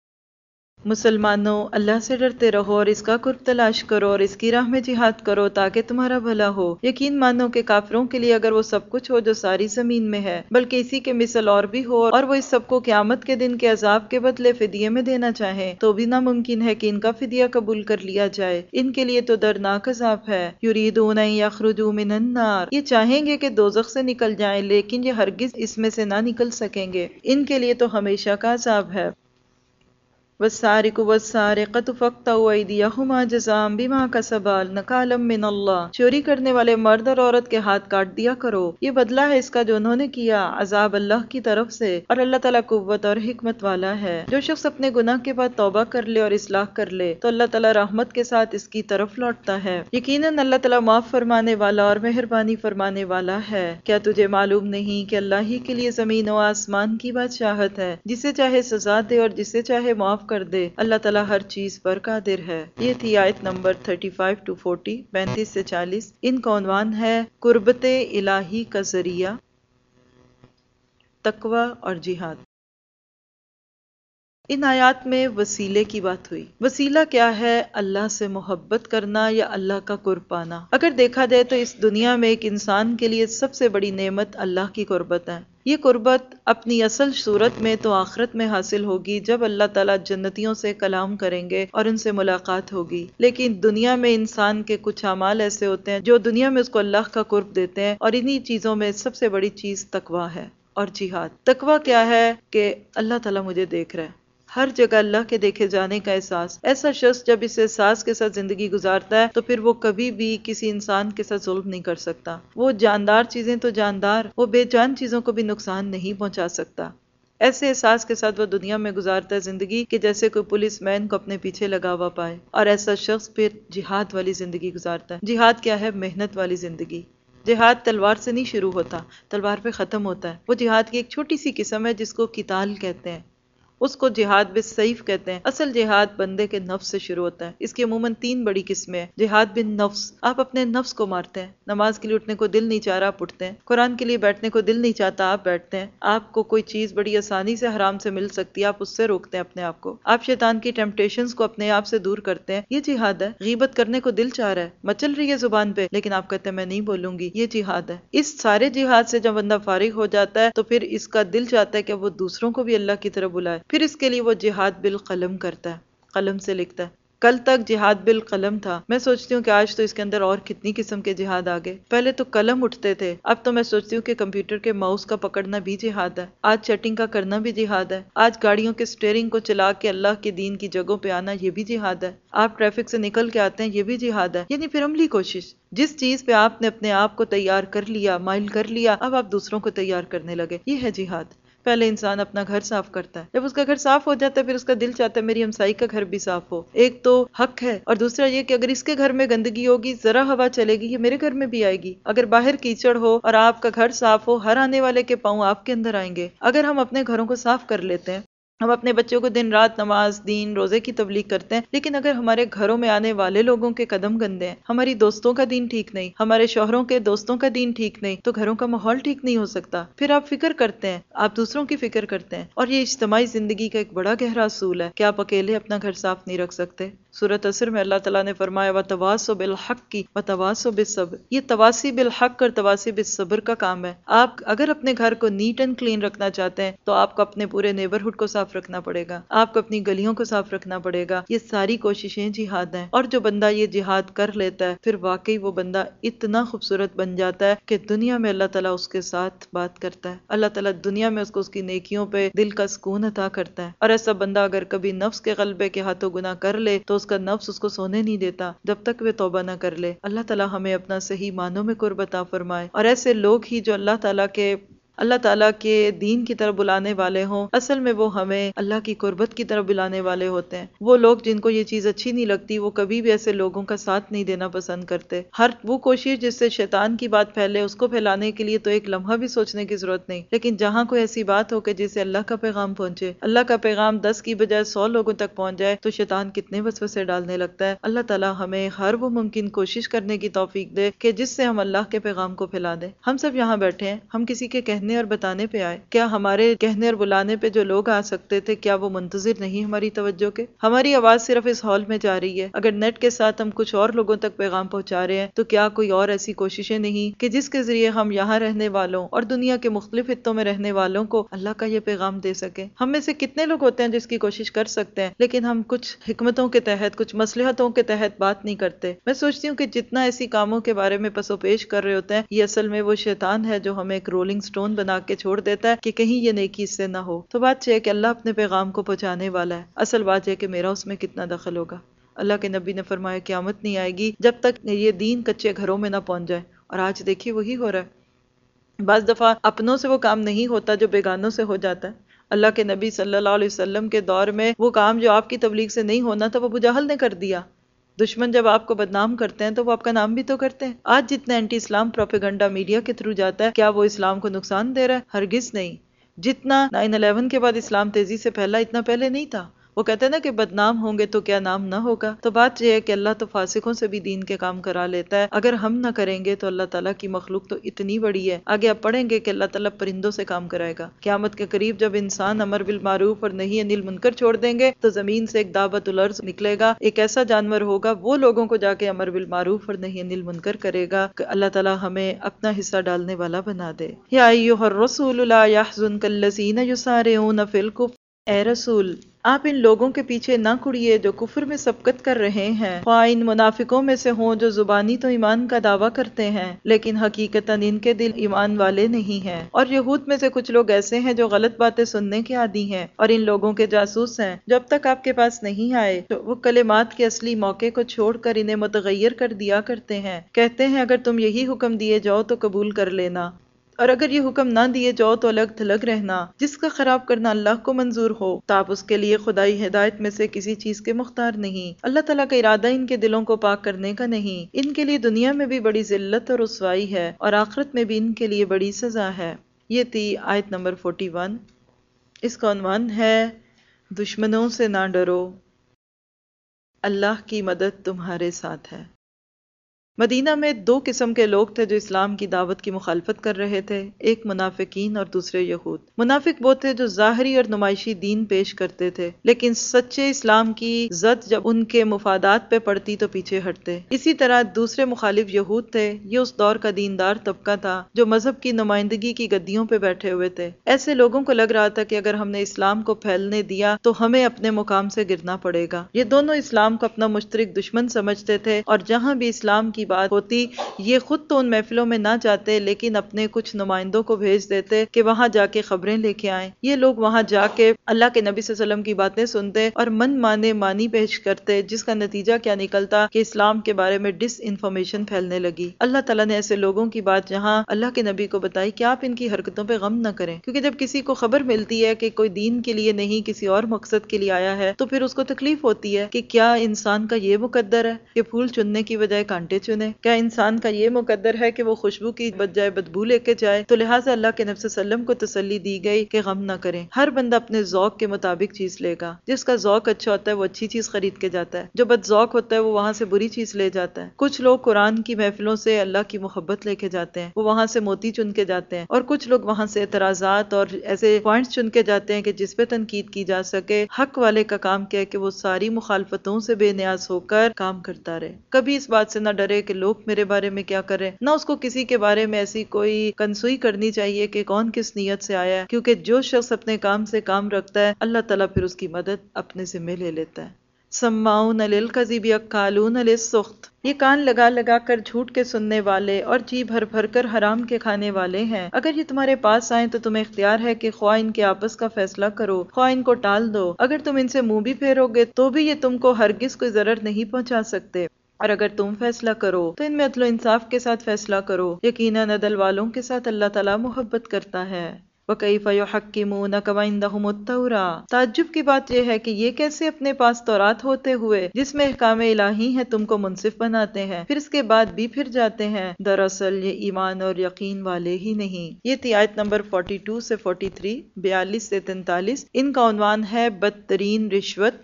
مسلمانوں اللہ سے ڈرتے رہو اور اس کا قرب تلاش کرو اور اس کی راہ میں جہاد کرو تاکہ تمہارا بھلا ہو۔ یقین مانو کہ کافروں کے لیے اگر وہ سب کچھ ہو جو ساری زمین میں ہے، بلکہ اسی کے مثل اور بھی ہو، اور وہ اس سب کو قیامت کے دن کے عذاب کے بدلے فدیے میں دینا چاہیں، تو بھی ناممکن ہے کہ ان کا فدیہ قبول کر لیا جائے۔ ان کے لیے تو دردناک عذاب ہے۔ یریدون ان یخرجوا من النار، یہ چاہیں گے کہ دوزخ سے نکل جائیں لیکن یہ ہرگز اس میں سے نہ نکل سکیں گے، ان کے لیے تو ہمیشہ کا عذاب ہے۔ والسارق والسارقة فاقطعوا أيديهما جزاء بما كسبا نكالا من اللہ، چوری کرنے والے مرد اور عورت کے ہاتھ کاٹ دیا کرو، یہ بدلہ ہے اس کا جو انہوں نے کیا، عذاب اللہ کی طرف سے، اور اللہ تعالیٰ قوت اور حکمت والا ہے۔ جو شخص اپنے گناہ کے بعد توبہ کر لے اور اصلاح کر لے تو اللہ تعالیٰ رحمت کے ساتھ اس کی طرف لوٹتا ہے۔ یقیناً اللہ تعالیٰ معاف فرمانے والا اور مہربانی فرمانے والا ہے۔ کیا تجھے معلوم نہیں کہ اللہ ہی کے لیے زمین و آسمان کی بادشاہت ہے، جسے چاہے سزا دے اور جسے چاہے معاف کر دے، اللہ تعالیٰ ہر چیز پر قادر ہے۔ یہ تھی آیت نمبر 35-40، 35 سے 40۔ ان کا عنوان ہے قربت الہی کا ذریعہ، تقوی اور جہاد۔ ان آیات میں وسیلے کی بات ہوئی۔ وسیلہ کیا ہے؟ اللہ سے محبت کرنا یا اللہ کا قرب پانا۔ اگر دیکھا جائے تو اس دنیا میں ایک انسان کے لیے سب سے بڑی نعمت اللہ کی قربت ہے۔ یہ قربت اپنی اصل صورت میں تو آخرت میں حاصل ہوگی جب اللہ تعالیٰ جنتیوں سے کلام کریں گے اور ان سے ملاقات ہوگی، لیکن دنیا میں انسان کے کچھ اعمال ایسے ہوتے ہیں جو دنیا میں اس کو اللہ کا قرب دیتے ہیں، اور انہی چیزوں میں سب سے بڑی چیز تقوی ہے اور جہاد۔ تقوی کیا ہے؟ کہ اللہ تعالیٰ مجھے دیکھ رہا ہے، ہر جگہ اللہ کے دیکھے جانے کا احساس۔ ایسا شخص جب اس احساس کے ساتھ زندگی گزارتا ہے تو پھر وہ کبھی بھی کسی انسان کے ساتھ ظلم نہیں کر سکتا۔ وہ جاندار چیزیں تو جاندار، وہ بے جان چیزوں کو بھی نقصان نہیں پہنچا سکتا۔ ایسے احساس کے ساتھ وہ دنیا میں گزارتا ہے زندگی کہ جیسے کوئی پولیس مین کو اپنے پیچھے لگا ہوا پائے، اور ایسا شخص پھر جہاد والی زندگی گزارتا ہے۔ جہاد کیا ہے؟ محنت والی زندگی۔ جہاد تلوار سے نہیں شروع ہوتا، تلوار پہ ختم ہوتا ہے۔ وہ جہاد کی ایک چھوٹی سی قسم ہے جس کو قتال کہتے ہیں، اس کو جہاد بالسیف کہتے ہیں۔ اصل جہاد بندے کے نفس سے شروع ہوتا ہے۔ اس کی عموماً 3 بڑی قسمیں ہیں۔ جہاد بن نفس، آپ اپنے نفس کو مارتے ہیں۔ نماز کے لیے اٹھنے کو دل نہیں چاہ رہا، آپ اٹھتے ہیں۔ قرآن کے لیے بیٹھنے کو دل نہیں چاہتا، آپ بیٹھتے ہیں۔ آپ کو کوئی چیز بڑی آسانی سے حرام سے مل سکتی ہے، آپ اس سے روکتے ہیں اپنے آپ کو۔ آپ شیطان کی ٹیمپٹیشنز کو اپنے آپ سے دور کرتے ہیں، یہ جہاد ہے۔ غیبت کرنے کو دل چاہ رہا ہے، مچل رہی ہے زبان پہ، لیکن آپ کہتے ہیں میں نہیں بولوں گی، یہ جہاد ہے۔ اس سارے جہاد سے جب بندہ فارغ ہو جاتا ہے تو پھر اس کا دل چاہتا ہے کہ وہ دوسروں کو بھی اللہ کی طرف بلائے، پھر اس کے لیے وہ جہاد بالقلم کرتا ہے، قلم سے لکھتا ہے۔ کل تک جہاد بالقلم تھا، میں سوچتی ہوں کہ آج تو اس کے اندر اور کتنی قسم کے جہاد آ گئے۔ پہلے تو قلم اٹھتے تھے، اب تو میں سوچتی ہوں کہ کمپیوٹر کے ماؤس کا پکڑنا بھی جہاد ہے، آج چیٹنگ کا کرنا بھی جہاد ہے، آج گاڑیوں کے سٹیئرنگ کو چلا کے اللہ کے دین کی جگہوں پہ آنا یہ بھی جہاد ہے، آپ ٹریفک سے نکل کے آتے ہیں یہ بھی جہاد ہے۔ یعنی پھر عملی کوشش، جس چیز پہ آپ نے اپنے آپ کو تیار کر لیا، مائل کر لیا، اب آپ دوسروں کو تیار کرنے لگے، یہ ہے جہاد۔ پہلے انسان اپنا گھر صاف کرتا ہے، جب اس کا گھر صاف ہو جاتا ہے پھر اس کا دل چاہتا ہے میری ہمسائی کا گھر بھی صاف ہو۔ ایک تو حق ہے، اور دوسرا یہ کہ اگر اس کے گھر میں گندگی ہوگی، ذرا ہوا چلے گی، یہ میرے گھر میں بھی آئے گی۔ اگر باہر کیچڑ ہو اور آپ کا گھر صاف ہو، ہر آنے والے کے پاؤں آپ کے اندر آئیں گے۔ اگر ہم اپنے گھروں کو صاف کر لیتے ہیں، ہم اپنے بچوں کو دن رات نماز، دین، روزے کی تبلیغ کرتے ہیں، لیکن اگر ہمارے گھروں میں آنے والے لوگوں کے قدم گندے ہیں، ہماری دوستوں کا دین ٹھیک نہیں، ہمارے شوہروں کے دوستوں کا دین ٹھیک نہیں، تو گھروں کا ماحول ٹھیک نہیں ہو سکتا۔ پھر آپ فکر کرتے ہیں، آپ دوسروں کی فکر کرتے ہیں، اور یہ اجتماعی زندگی کا ایک بڑا گہرا اصول ہے کہ آپ اکیلے اپنا گھر صاف نہیں رکھ سکتے۔ سورۃ عصر میں اللہ تعالیٰ نے فرمایا وَتَوَاصَوْا بِالْحَقِّ وَتَوَاصَوْا بِالصَّبْرِ، یہ تواصی بالحق اور تواصی بالصبر کا کام ہے۔ آپ اگر اپنے گھر کو نیٹ اینڈ کلین رکھنا چاہتے ہیں تو آپ کو اپنے پورے نیبرہڈ کو صاف رکھنا پڑے گا، آپ کو اپنی گلیوں کو صاف رکھنا پڑے گا۔ یہ ساری کوششیں جہاد ہیں، اور جو بندہ یہ جہاد کر لیتا ہے پھر واقعی وہ بندہ اتنا خوبصورت بن جاتا ہے کہ دنیا میں اللہ تعالیٰ اس کے ساتھ بات کرتا ہے، اللہ تعالیٰ دنیا میں اس کو اس کی نیکیوں پہ دل کا سکون عطا کرتا ہے۔ اور ایسا بندہ اگر کبھی نفس کے غلبے کے ہاتھوں گناہ کر لے تو اس کا نفس اس کو سونے نہیں دیتا جب تک وہ توبہ نہ کر لے۔ اللہ تعالیٰ ہمیں اپنا صحیح معنوں میں قرب عطا فرمائے، اور ایسے لوگ ہی جو اللہ تعالیٰ کے دین کی طرف بلانے والے ہوں، اصل میں وہ ہمیں اللہ کی قربت کی طرف بلانے والے ہوتے ہیں۔ وہ لوگ جن کو یہ چیز اچھی نہیں لگتی وہ کبھی بھی ایسے لوگوں کا ساتھ نہیں دینا پسند کرتے۔ ہر وہ کوشش جس سے شیطان کی بات پھیلے اس کو پھیلانے کے لیے تو ایک لمحہ بھی سوچنے کی ضرورت نہیں، لیکن جہاں کوئی ایسی بات ہو کہ جس سے اللہ کا پیغام پہنچے، اللہ کا پیغام 10 کی بجائے 100 لوگوں تک پہنچ جائے، تو شیطان کتنے وسوسے ڈالنے لگتا ہے۔ اللہ تعالیٰ ہمیں ہر وہ ممکن کوشش کرنے کی توفیق دے کہ جس سے ہم اللہ کے پیغام کو پھیلا دیں۔ ہم سب یہاں بیٹھے ہیں، ہم کسی کے کہنے اور بتانے پہ آئے، کیا ہمارے کہنے اور بلانے پہ جو لوگ آ سکتے تھے کیا وہ منتظر نہیں ہماری توجہ کے؟ ہماری آواز صرف اس ہال میں جا رہی ہے، اگر نیٹ کے ساتھ ہم کچھ اور لوگوں تک پیغام پہنچا رہے ہیں تو کیا کوئی اور ایسی کوششیں نہیں کہ جس کے ذریعے ہم یہاں رہنے والوں اور دنیا کے مختلف خطوں میں رہنے والوں کو اللہ کا یہ پیغام دے سکیں؟ ہم میں سے کتنے لوگ ہوتے ہیں جس کی کوشش کر سکتے ہیں، لیکن ہم کچھ حکمتوں کے تحت، کچھ مصلحتوں کے تحت بات نہیں کرتے۔ میں سوچتی ہوں کہ جتنا ایسی کاموں کے بارے میں پس و پیش کر رہے ہوتے ہیں، یہ اصل میں وہ شیطان ہے جو ہمیں ایک رولنگ سٹون بنا کے چھوڑ دیتا ہے کہ کہیں یہ نیکی اس سے نہ ہو۔ تو بات یہ ہے کہ اللہ اپنے پیغام کو پہنچانے والا ہے، اصل بات یہ ہے کہ میرا اس میں کتنا دخل ہوگا۔ اللہ کے نبی نے فرمایا قیامت نہیں آئے گی جب تک یہ دین کچے گھروں میں نہ پہنچ جائے، اور آج دیکھیے وہی ہو رہا ہے۔ بعض دفعہ اپنوں سے وہ کام نہیں ہوتا جو بیگانوں سے ہو جاتا ہے۔ اللہ کے نبی صلی اللہ علیہ وسلم کے دور میں وہ کام جو آپ کی تبلیغ سے نہیں ہونا تھا وہ ابو جہل نے کر دیا۔ دشمن جب آپ کو بدنام کرتے ہیں تو وہ آپ کا نام بھی تو کرتے ہیں۔ آج جتنا اینٹی اسلام پروپیگنڈا میڈیا کے تھرو جاتا ہے، کیا وہ اسلام کو نقصان دے رہا ہے؟ ہرگز نہیں۔ جتنا 9/11 کے بعد اسلام تیزی سے پھیلا اتنا پہلے نہیں تھا۔ وہ کہتے ہیں نا کہ بدنام ہوں گے تو کیا نام نہ ہوگا۔ تو بات یہ ہے کہ اللہ تو فاسقوں سے بھی دین کے کام کرا لیتا ہے، اگر ہم نہ کریں گے تو اللہ تعالیٰ کی مخلوق تو اتنی بڑی ہے۔ آگے آپ پڑھیں گے کہ اللہ تعالیٰ پرندوں سے کام کرائے گا۔ قیامت کے قریب جب انسان امر بالمعروف اور نہی عن المنکر چھوڑ دیں گے تو زمین سے ایک دابۃ الارض نکلے گا، ایک ایسا جانور ہوگا وہ لوگوں کو جا کے امر بالمعروف اور نہی عن المنکر کرے گا۔ کہ اللہ تعالیٰ ہمیں اپنا حصہ ڈالنے والا بنا دے۔ یا ایھا الرسول لا يحزنک الذین یسارعون فی الکفر، اے رسول آپ ان لوگوں کے پیچھے نہ کڑیے جو کفر میں سبقت کر رہے ہیں، خواہ ان منافقوں میں سے ہوں جو زبانی تو ایمان کا دعویٰ کرتے ہیں لیکن حقیقتاً ان کے دل ایمان والے نہیں ہیں، اور یہود میں سے کچھ لوگ ایسے ہیں جو غلط باتیں سننے کے عادی ہیں اور ان لوگوں کے جاسوس ہیں۔ جب تک آپ کے پاس نہیں آئے تو وہ کلمات کے اصلی موقع کو چھوڑ کر انہیں متغیر کر دیا کرتے ہیں، کہتے ہیں اگر تم یہی حکم دیے جاؤ تو قبول کر لینا، اور اگر یہ حکم نہ دیے جاؤ تو الگ تھلگ رہنا۔ جس کا خراب کرنا اللہ کو منظور ہو تو آپ اس کے لیے خدائی ہدایت میں سے کسی چیز کے مختار نہیں۔ اللہ تعالیٰ کا ارادہ ان کے دلوں کو پاک کرنے کا نہیں، ان کے لیے دنیا میں بھی بڑی ذلت اور رسوائی ہے اور آخرت میں بھی ان کے لیے بڑی سزا ہے۔ یہ تھی آیت نمبر 41۔ اس کا عنوان ہے دشمنوں سے نہ ڈرو، اللہ کی مدد تمہارے ساتھ ہے۔ مدینہ میں دو قسم کے لوگ تھے جو اسلام کی دعوت کی مخالفت کر رہے تھے، ایک منافقین اور دوسرے یہود۔ منافق وہ تھے جو ظاہری اور نمائشی دین پیش کرتے تھے، لیکن سچے اسلام کی زد جب ان کے مفادات پہ پڑتی تو پیچھے ہٹتے۔ اسی طرح دوسرے مخالف یہود تھے، یہ اس دور کا دیندار طبقہ تھا جو مذہب کی نمائندگی کی گدیوں پہ بیٹھے ہوئے تھے۔ ایسے لوگوں کو لگ رہا تھا کہ اگر ہم نے اسلام کو پھیلنے دیا تو ہمیں اپنے مقام سے گرنا پڑے گا۔ یہ دونوں اسلام کو اپنا مشترک دشمن سمجھتے تھے، اور جہاں بھی اسلام کی بات ہوتی یہ خود تو ان محفلوں میں نہ جاتے لیکن اپنے کچھ نمائندوں کو بھیج دیتے کہ وہاں جا کے خبریں لے کے آئیں۔ یہ لوگ وہاں جا کے اللہ کے نبی صلی اللہ علیہ وسلم کی باتیں سنتے اور من مانے مانی پیش کرتے، جس کا نتیجہ کیا نکلتا کہ اسلام کے بارے میں ڈس انفارمیشن پھیلنے لگی۔ اللہ تعالیٰ نے ایسے لوگوں کی بات جہاں اللہ کے نبی کو بتائی کہ آپ ان کی حرکتوں پہ غم نہ کریں، کیونکہ جب کسی کو خبر ملتی ہے کہ کوئی دین کے لیے نہیں کسی اور مقصد کے لیے آیا ہے تو پھر اس کو تکلیف ہوتی ہے کہ کیا انسان کا یہ مقدر ہے کہ پھول چننے کی بجائے کانٹے چنے؟ کیا انسان کا یہ مقدر ہے کہ وہ خوشبو کی بجائے بدبو لے کے جائے؟ تو لہٰذا اللہ کے نبی صلی اللہ علیہ وسلم کو تسلی دی گئی کہ غم نہ کریں، ہر بندہ اپنے ذوق کے مطابق چیز لے گا۔ جس کا ذوق اچھا ہوتا ہے وہ اچھی چیز خرید کے جاتا ہے، جو بد ذوق ہوتا ہے وہ وہاں سے بری چیز لے جاتا ہے۔ کچھ لوگ قرآن کی محفلوں سے اللہ کی محبت لے کے جاتے ہیں، وہ وہاں سے موتی چن کے جاتے ہیں، اور کچھ لوگ وہاں سے اعتراضات اور ایسے پوائنٹس چن کے جاتے ہیں کہ جس پہ تنقید کی جا سکے۔ حق والے کا کام کیا ہے کہ وہ ساری مخالفتوں سے بے نیاز ہو کر کام کرتا رہے، کبھی اس بات سے نہ ڈرے کہ لوگ میرے بارے میں کیا کر رہے ہیں، نہ اس کو کسی کے بارے میں ایسی کوئی کنسوئی کرنی چاہیے کہ کون کس نیت سے آیا ہے، کیونکہ جو شخص اپنے کام سے کام رکھتا ہے اللہ تعالیٰ پھر اس کی مدد اپنے ذمہ لے لیتا ہے۔ سماعون للکذب اکالون للسخط، یہ کان لگا لگا کر جھوٹ کے سننے والے اور جی بھر بھر کر حرام کے کھانے والے ہیں۔ اگر یہ تمہارے پاس آئیں تو تمہیں اختیار ہے کہ خواہ ان کے آپس کا فیصلہ کرو، خواہ ان کو ٹال دو۔ اگر تم ان سے منہ بھی پھیرو گے تو بھی یہ تم کو ہرگز کوئی ضرر نہیں پہنچا سکتے، اور اگر تم فیصلہ کرو تو ان میں عدل و انصاف کے ساتھ فیصلہ کرو، یقیناً عدل والوں کے ساتھ اللہ تعالیٰ محبت کرتا ہے۔ وَكَيْفَ يُحَكِّمُونَكَ وَعِندَهُمُ التَّوْرَاةُ، تعجب کی بات یہ ہے کہ یہ کیسے اپنے پاس تورات ہوتے ہوئے جس میں احکام الہی ہیں تم کو منصف بناتے ہیں، پھر اس کے بعد بھی پھر جاتے ہیں۔ دراصل یہ ایمان اور یقین والے ہی نہیں۔ یہ تھی آیت نمبر 42 سے 43، 42 سے 43۔ ان کا عنوان ہے بدترین رشوت۔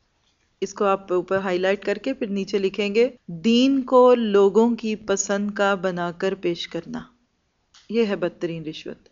اس کو آپ اوپر ہائی لائٹ کر کے پھر نیچے لکھیں گے، دین کو لوگوں کی پسند کا بنا کر پیش کرنا، یہ ہے بدترین رشوت۔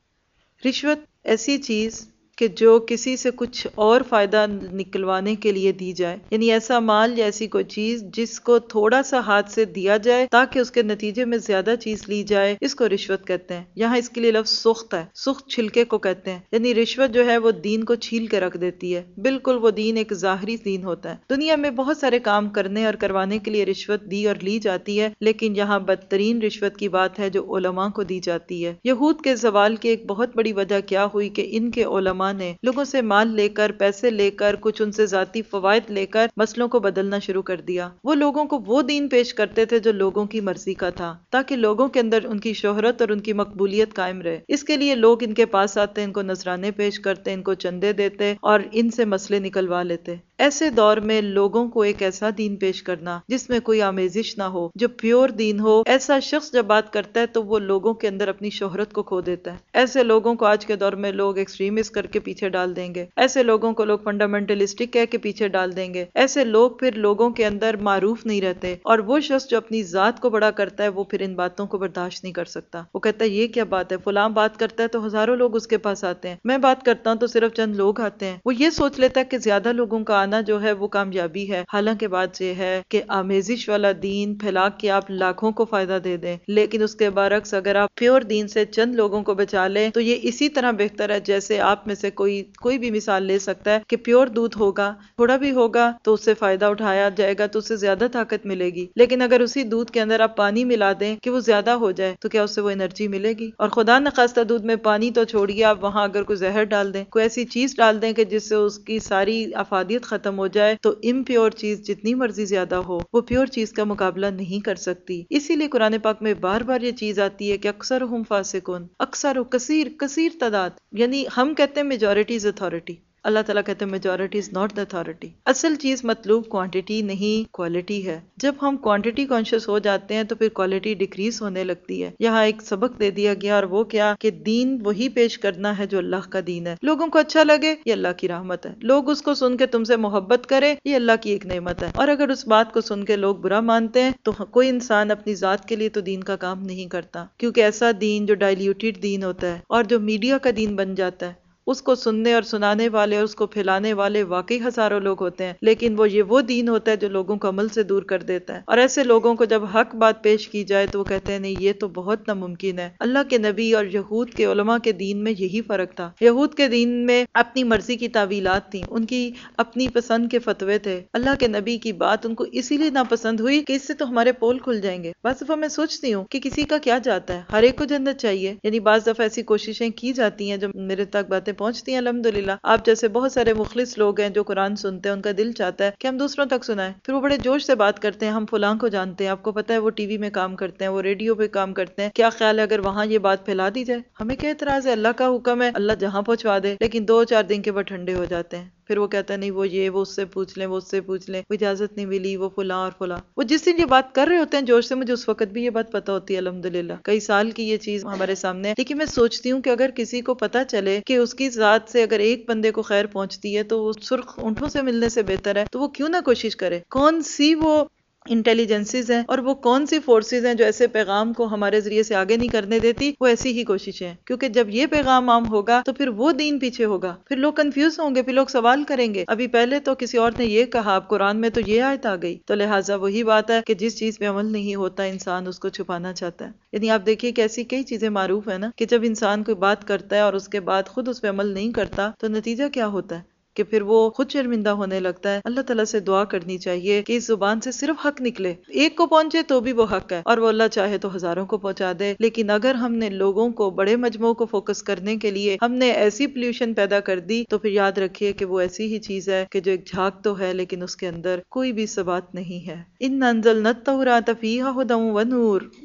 رشوت ایسی چیز کہ جو کسی سے کچھ اور فائدہ نکلوانے کے لیے دی جائے، یعنی ایسا مال یا ایسی کوئی چیز جس کو تھوڑا سا ہاتھ سے دیا جائے تاکہ اس کے نتیجے میں زیادہ چیز لی جائے، اس کو رشوت کہتے ہیں۔ یہاں اس کے لیے لفظ سخت ہے، سخت چھلکے کو کہتے ہیں، یعنی رشوت جو ہے وہ دین کو چھیل کے رکھ دیتی ہے، بالکل وہ دین ایک ظاہری دین ہوتا ہے۔ دنیا میں بہت سارے کام کرنے اور کروانے کے لیے رشوت دی اور لی جاتی ہے، لیکن یہاں بدترین رشوت کی بات ہے جو علماء کو دی جاتی ہے۔ یہود کے زوال کی ایک بہت بڑی وجہ کیا ہوئی کہ ان کے علماء نے لوگوں سے مال لے کر، پیسے لے کر، کچھ ان سے ذاتی فوائد لے کر مسئلوں کو بدلنا شروع کر دیا۔ وہ لوگوں کو وہ دین پیش کرتے تھے جو لوگوں کی مرضی کا تھا، تاکہ لوگوں کے اندر ان کی شہرت اور ان کی مقبولیت قائم رہے۔ اس کے لیے لوگ ان کے پاس آتے، ان کو نذرانے پیش کرتے، ان کو چندے دیتے اور ان سے مسئلے نکلوا لیتے۔ ایسے دور میں لوگوں کو ایک ایسا دین پیش کرنا جس میں کوئی آمیزش نہ ہو، جو پیور دین ہو، ایسا شخص جب بات کرتا ہے تو وہ لوگوں کے اندر اپنی شہرت کو کھو دیتا ہے۔ ایسے لوگوں کو آج کے دور میں لوگ ایکسٹریمسٹ کر کے پیچھے ڈال دیں گے، ایسے لوگوں کو لوگ فنڈامنٹلسٹک کہہ کے پیچھے ڈال دیں گے، ایسے لوگ پھر لوگوں کے اندر معروف نہیں رہتے، اور وہ شخص جو اپنی ذات کو بڑا کرتا ہے وہ پھر ان باتوں کو برداشت نہیں کر سکتا۔ وہ کہتا ہے یہ کیا بات ہے، فلاں بات کرتا ہے تو ہزاروں لوگ اس کے پاس آتے ہیں، میں بات کرتا ہوں تو صرف چند لوگ آتے ہیں۔ وہ یہ سوچ لیتا ہے کہ زیادہ لوگوں کا آنا جو ہے وہ کامیابی ہے، حالانکہ بات یہ ہے کہ آمیزش والا دین پھیلا کے آپ لاکھوں کو فائدہ دے دیں، لیکن اس کے برعکس اگر آپ پیور دین سے چند لوگوں کو بچا لیں تو یہ اسی طرح بہتر ہے جیسے آپ میں سے کوئی بھی مثال لے سکتا ہے کہ پیور دودھ ہوگا، تھوڑا بھی ہوگا تو اس سے فائدہ اٹھایا جائے گا تو اس سے زیادہ طاقت ملے گی، لیکن اگر اسی دودھ کے اندر آپ پانی ملا دیں کہ وہ زیادہ ہو جائے تو کیا اس سے وہ انرجی ملے گی؟ اور خدا نخواستہ دودھ میں پانی تو چھوڑیے، آپ وہاں اگر کوئی زہر ڈال دیں، کوئی ایسی چیز ڈال دیں کہ جس سے اس کی ساری افادیت ختم ہو جائے، تو امپیور چیز جتنی مرضی زیادہ ہو وہ پیور چیز کا مقابلہ نہیں کر سکتی۔ اسی لیے قرآن پاک میں بار بار یہ چیز آتی ہے کہ اکثرہم فاسقون، اکثر و کثیر تعداد، یعنی ہم کہتے ہیں میجورٹی از اتھارٹی، اللہ تعالیٰ کہتے ہیں majority is not the authority. اصل چیز مطلوب کوانٹٹی نہیں کوالٹی ہے. جب ہم کوانٹٹی کانشیس ہو جاتے ہیں تو پھر کوالٹی ڈیکریز ہونے لگتی ہے. یہاں ایک سبق دے دیا گیا اور وہ کیا کہ دین وہی پیش کرنا ہے جو اللہ کا دین ہے. لوگوں کو اچھا لگے یہ اللہ کی رحمت ہے، لوگ اس کو سن کے تم سے محبت کرے یہ اللہ کی ایک نعمت ہے. اور اگر اس بات کو سن کے لوگ برا مانتے ہیں تو کوئی انسان اپنی ذات کے لیے تو دین کا کام نہیں کرتا، کیونکہ ایسا دین جو ڈائلیوٹیڈ دین ہوتا ہے اور جو میڈیا کا دین بن جاتا ہے اس کو سننے اور سنانے والے اور اس کو پھیلانے والے واقعی ہزاروں لوگ ہوتے ہیں، لیکن وہ دین ہوتا ہے جو لوگوں کو عمل سے دور کر دیتا ہے. اور ایسے لوگوں کو جب حق بات پیش کی جائے تو وہ کہتے ہیں نہیں یہ تو بہت ناممکن ہے. اللہ کے نبی اور یہود کے علماء کے دین میں یہی فرق تھا. یہود کے دین میں اپنی مرضی کی تعویلات تھیں، ان کی اپنی پسند کے فتوے تھے. اللہ کے نبی کی بات ان کو اسی لیے ناپسند ہوئی کہ اس سے تو ہمارے پول کھل جائیں گے. بعض دفعہ میں سوچتی ہوں کہ کسی کا کیا جاتا ہے، ہر ایک کو جنت چاہیے. یعنی بعض دفعہ ایسی کوششیں کی جاتی ہیں جو میرے تک باتیں پہنچتی ہیں الحمدللہ. آپ جیسے بہت سارے مخلص لوگ ہیں جو قرآن سنتے ہیں، ان کا دل چاہتا ہے کہ ہم دوسروں تک سنائیں. پھر وہ بڑے جوش سے بات کرتے ہیں، ہم فلاں کو جانتے ہیں، آپ کو پتہ ہے وہ ٹی وی میں کام کرتے ہیں، وہ ریڈیو پہ کام کرتے ہیں، کیا خیال ہے اگر وہاں یہ بات پھیلا دی جائے؟ ہمیں کیا اعتراض ہے؟ اللہ کا حکم ہے، اللہ جہاں پہنچوا دے. لیکن 2-4 دن کے بعد ٹھنڈے ہو جاتے ہیں. پھر وہ کہتا ہے نہیں وہ اس سے پوچھ لیں، وہ اس سے پوچھ لیں، وہ اجازت نہیں ملی، وہ فلاں اور فلاں. وہ جس دن یہ بات کر رہے ہوتے ہیں جوش سے، مجھے اس وقت بھی یہ بات پتہ ہوتی ہے الحمدللہ. کئی سال کی یہ چیز ہمارے سامنے ہے. لیکن میں سوچتی ہوں کہ اگر کسی کو پتہ چلے کہ اس کی ذات سے اگر ایک بندے کو خیر پہنچتی ہے تو وہ سرخ اونٹوں سے ملنے سے بہتر ہے، تو وہ کیوں نہ کوشش کرے. کون سی وہ انٹیلیجنسز ہیں اور وہ کون سی فورسز ہیں جو ایسے پیغام کو ہمارے ذریعے سے آگے نہیں کرنے دیتی؟ وہ ایسی ہی کوششیں ہیں. کیونکہ جب یہ پیغام عام ہوگا تو پھر وہ دین پیچھے ہوگا، پھر لوگ کنفیوز ہوں گے، پھر لوگ سوال کریں گے ابھی پہلے تو کسی اور نے یہ کہا، اب قرآن میں تو یہ آیت آ گئی. تو لہٰذا وہی بات ہے کہ جس چیز پہ عمل نہیں ہوتا انسان اس کو چھپانا چاہتا ہے. یعنی آپ دیکھیے کہ ایسی کئی چیزیں معروف ہیں نا کہ جب انسان کوئی بات کرتا ہے اور اس کے بعد خود اس پہ عمل نہیں کرتا تو نتیجہ کیا ہوتا ہے کہ پھر وہ خود شرمندہ ہونے لگتا ہے. اللہ تعالیٰ سے دعا کرنی چاہیے کہ اس زبان سے صرف حق نکلے، ایک کو پہنچے تو بھی وہ حق ہے، اور وہ اللہ چاہے تو ہزاروں کو پہنچا دے. لیکن اگر ہم نے لوگوں کو بڑے مجموعوں کو فوکس کرنے کے لیے ہم نے ایسی پولیوشن پیدا کر دی تو پھر یاد رکھیے کہ وہ ایسی ہی چیز ہے کہ جو ایک جھاگ تو ہے لیکن اس کے اندر کوئی بھی ثبات نہیں ہے. اِنَّا أَنزَلْنَا التَّوْرَاةَ فِيهَا هُدًى وَنُورٌ،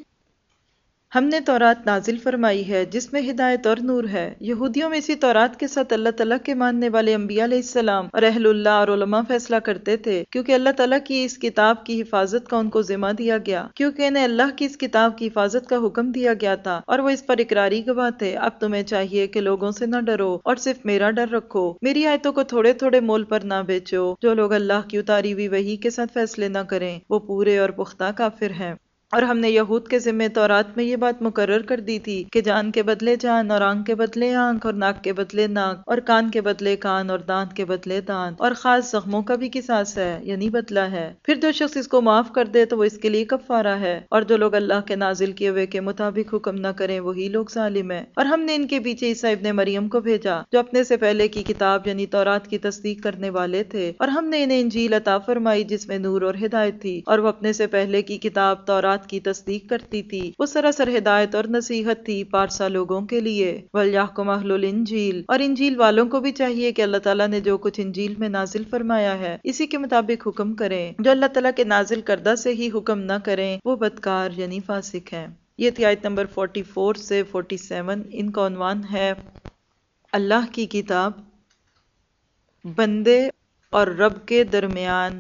ہم نے تورات نازل فرمائی ہے جس میں ہدایت اور نور ہے. یہودیوں میں اسی تورات کے ساتھ اللہ تعالیٰ کے ماننے والے انبیاء علیہ السلام اور اہل اللہ اور علماء فیصلہ کرتے تھے، کیونکہ اللہ تعالیٰ کی اس کتاب کی حفاظت کا ان کو ذمہ دیا گیا، کیونکہ انہیں اللہ کی اس کتاب کی حفاظت کا حکم دیا گیا تھا اور وہ اس پر اقراری گواہ تھے. اب تمہیں چاہیے کہ لوگوں سے نہ ڈرو اور صرف میرا ڈر رکھو، میری آیتوں کو تھوڑے تھوڑے مول پر نہ بیچو. جو لوگ اللہ کی اتاری ہوئی وحی کے ساتھ فیصلے نہ کریں وہ پورے اور پختہ کافر ہیں. اور ہم نے یہود کے ذمہ تورات میں یہ بات مقرر کر دی تھی کہ جان کے بدلے جان اور آنکھ کے بدلے آنکھ اور ناک کے بدلے ناک اور کان کے بدلے کان اور دانت کے بدلے دانت اور خاص زخموں کا بھی قصاص ہے، یعنی بدلہ ہے. پھر جو شخص اس کو معاف کر دے تو وہ اس کے لیے کفارہ ہے، اور جو لوگ اللہ کے نازل کیے ہوئے کے مطابق حکم نہ کریں وہی لوگ ظالم ہیں. اور ہم نے ان کے پیچھے عیسیٰ ابن مریم کو بھیجا جو اپنے سے پہلے کی کتاب یعنی تورات کی تصدیق کرنے والے تھے، اور ہم نے انہیں انجیل عطا فرمائی جس میں نور اور ہدایت تھی، اور وہ اپنے سے پہلے کی کتاب تورات کی تصدیق کرتی تھی. وہ سراسر ہدایت اور نصیحت تھی پارسا لوگوں کے لیے. وَلْيَحْكُمْ أَهْلُ الْإِنْجِيلِ، اور انجیل والوں کو بھی چاہیے کہ اللہ تعالیٰ نے جو کچھ انجیل میں نازل فرمایا ہے اسی کے مطابق حکم کریں. جو اللہ تعالیٰ کے نازل کردہ سے ہی حکم نہ کریں وہ بدکار یعنی فاسق ہیں. یہ تھی آیت نمبر 44 سے 47. ان کا عنوان ہے اللہ کی کتاب، بندے اور رب کے درمیان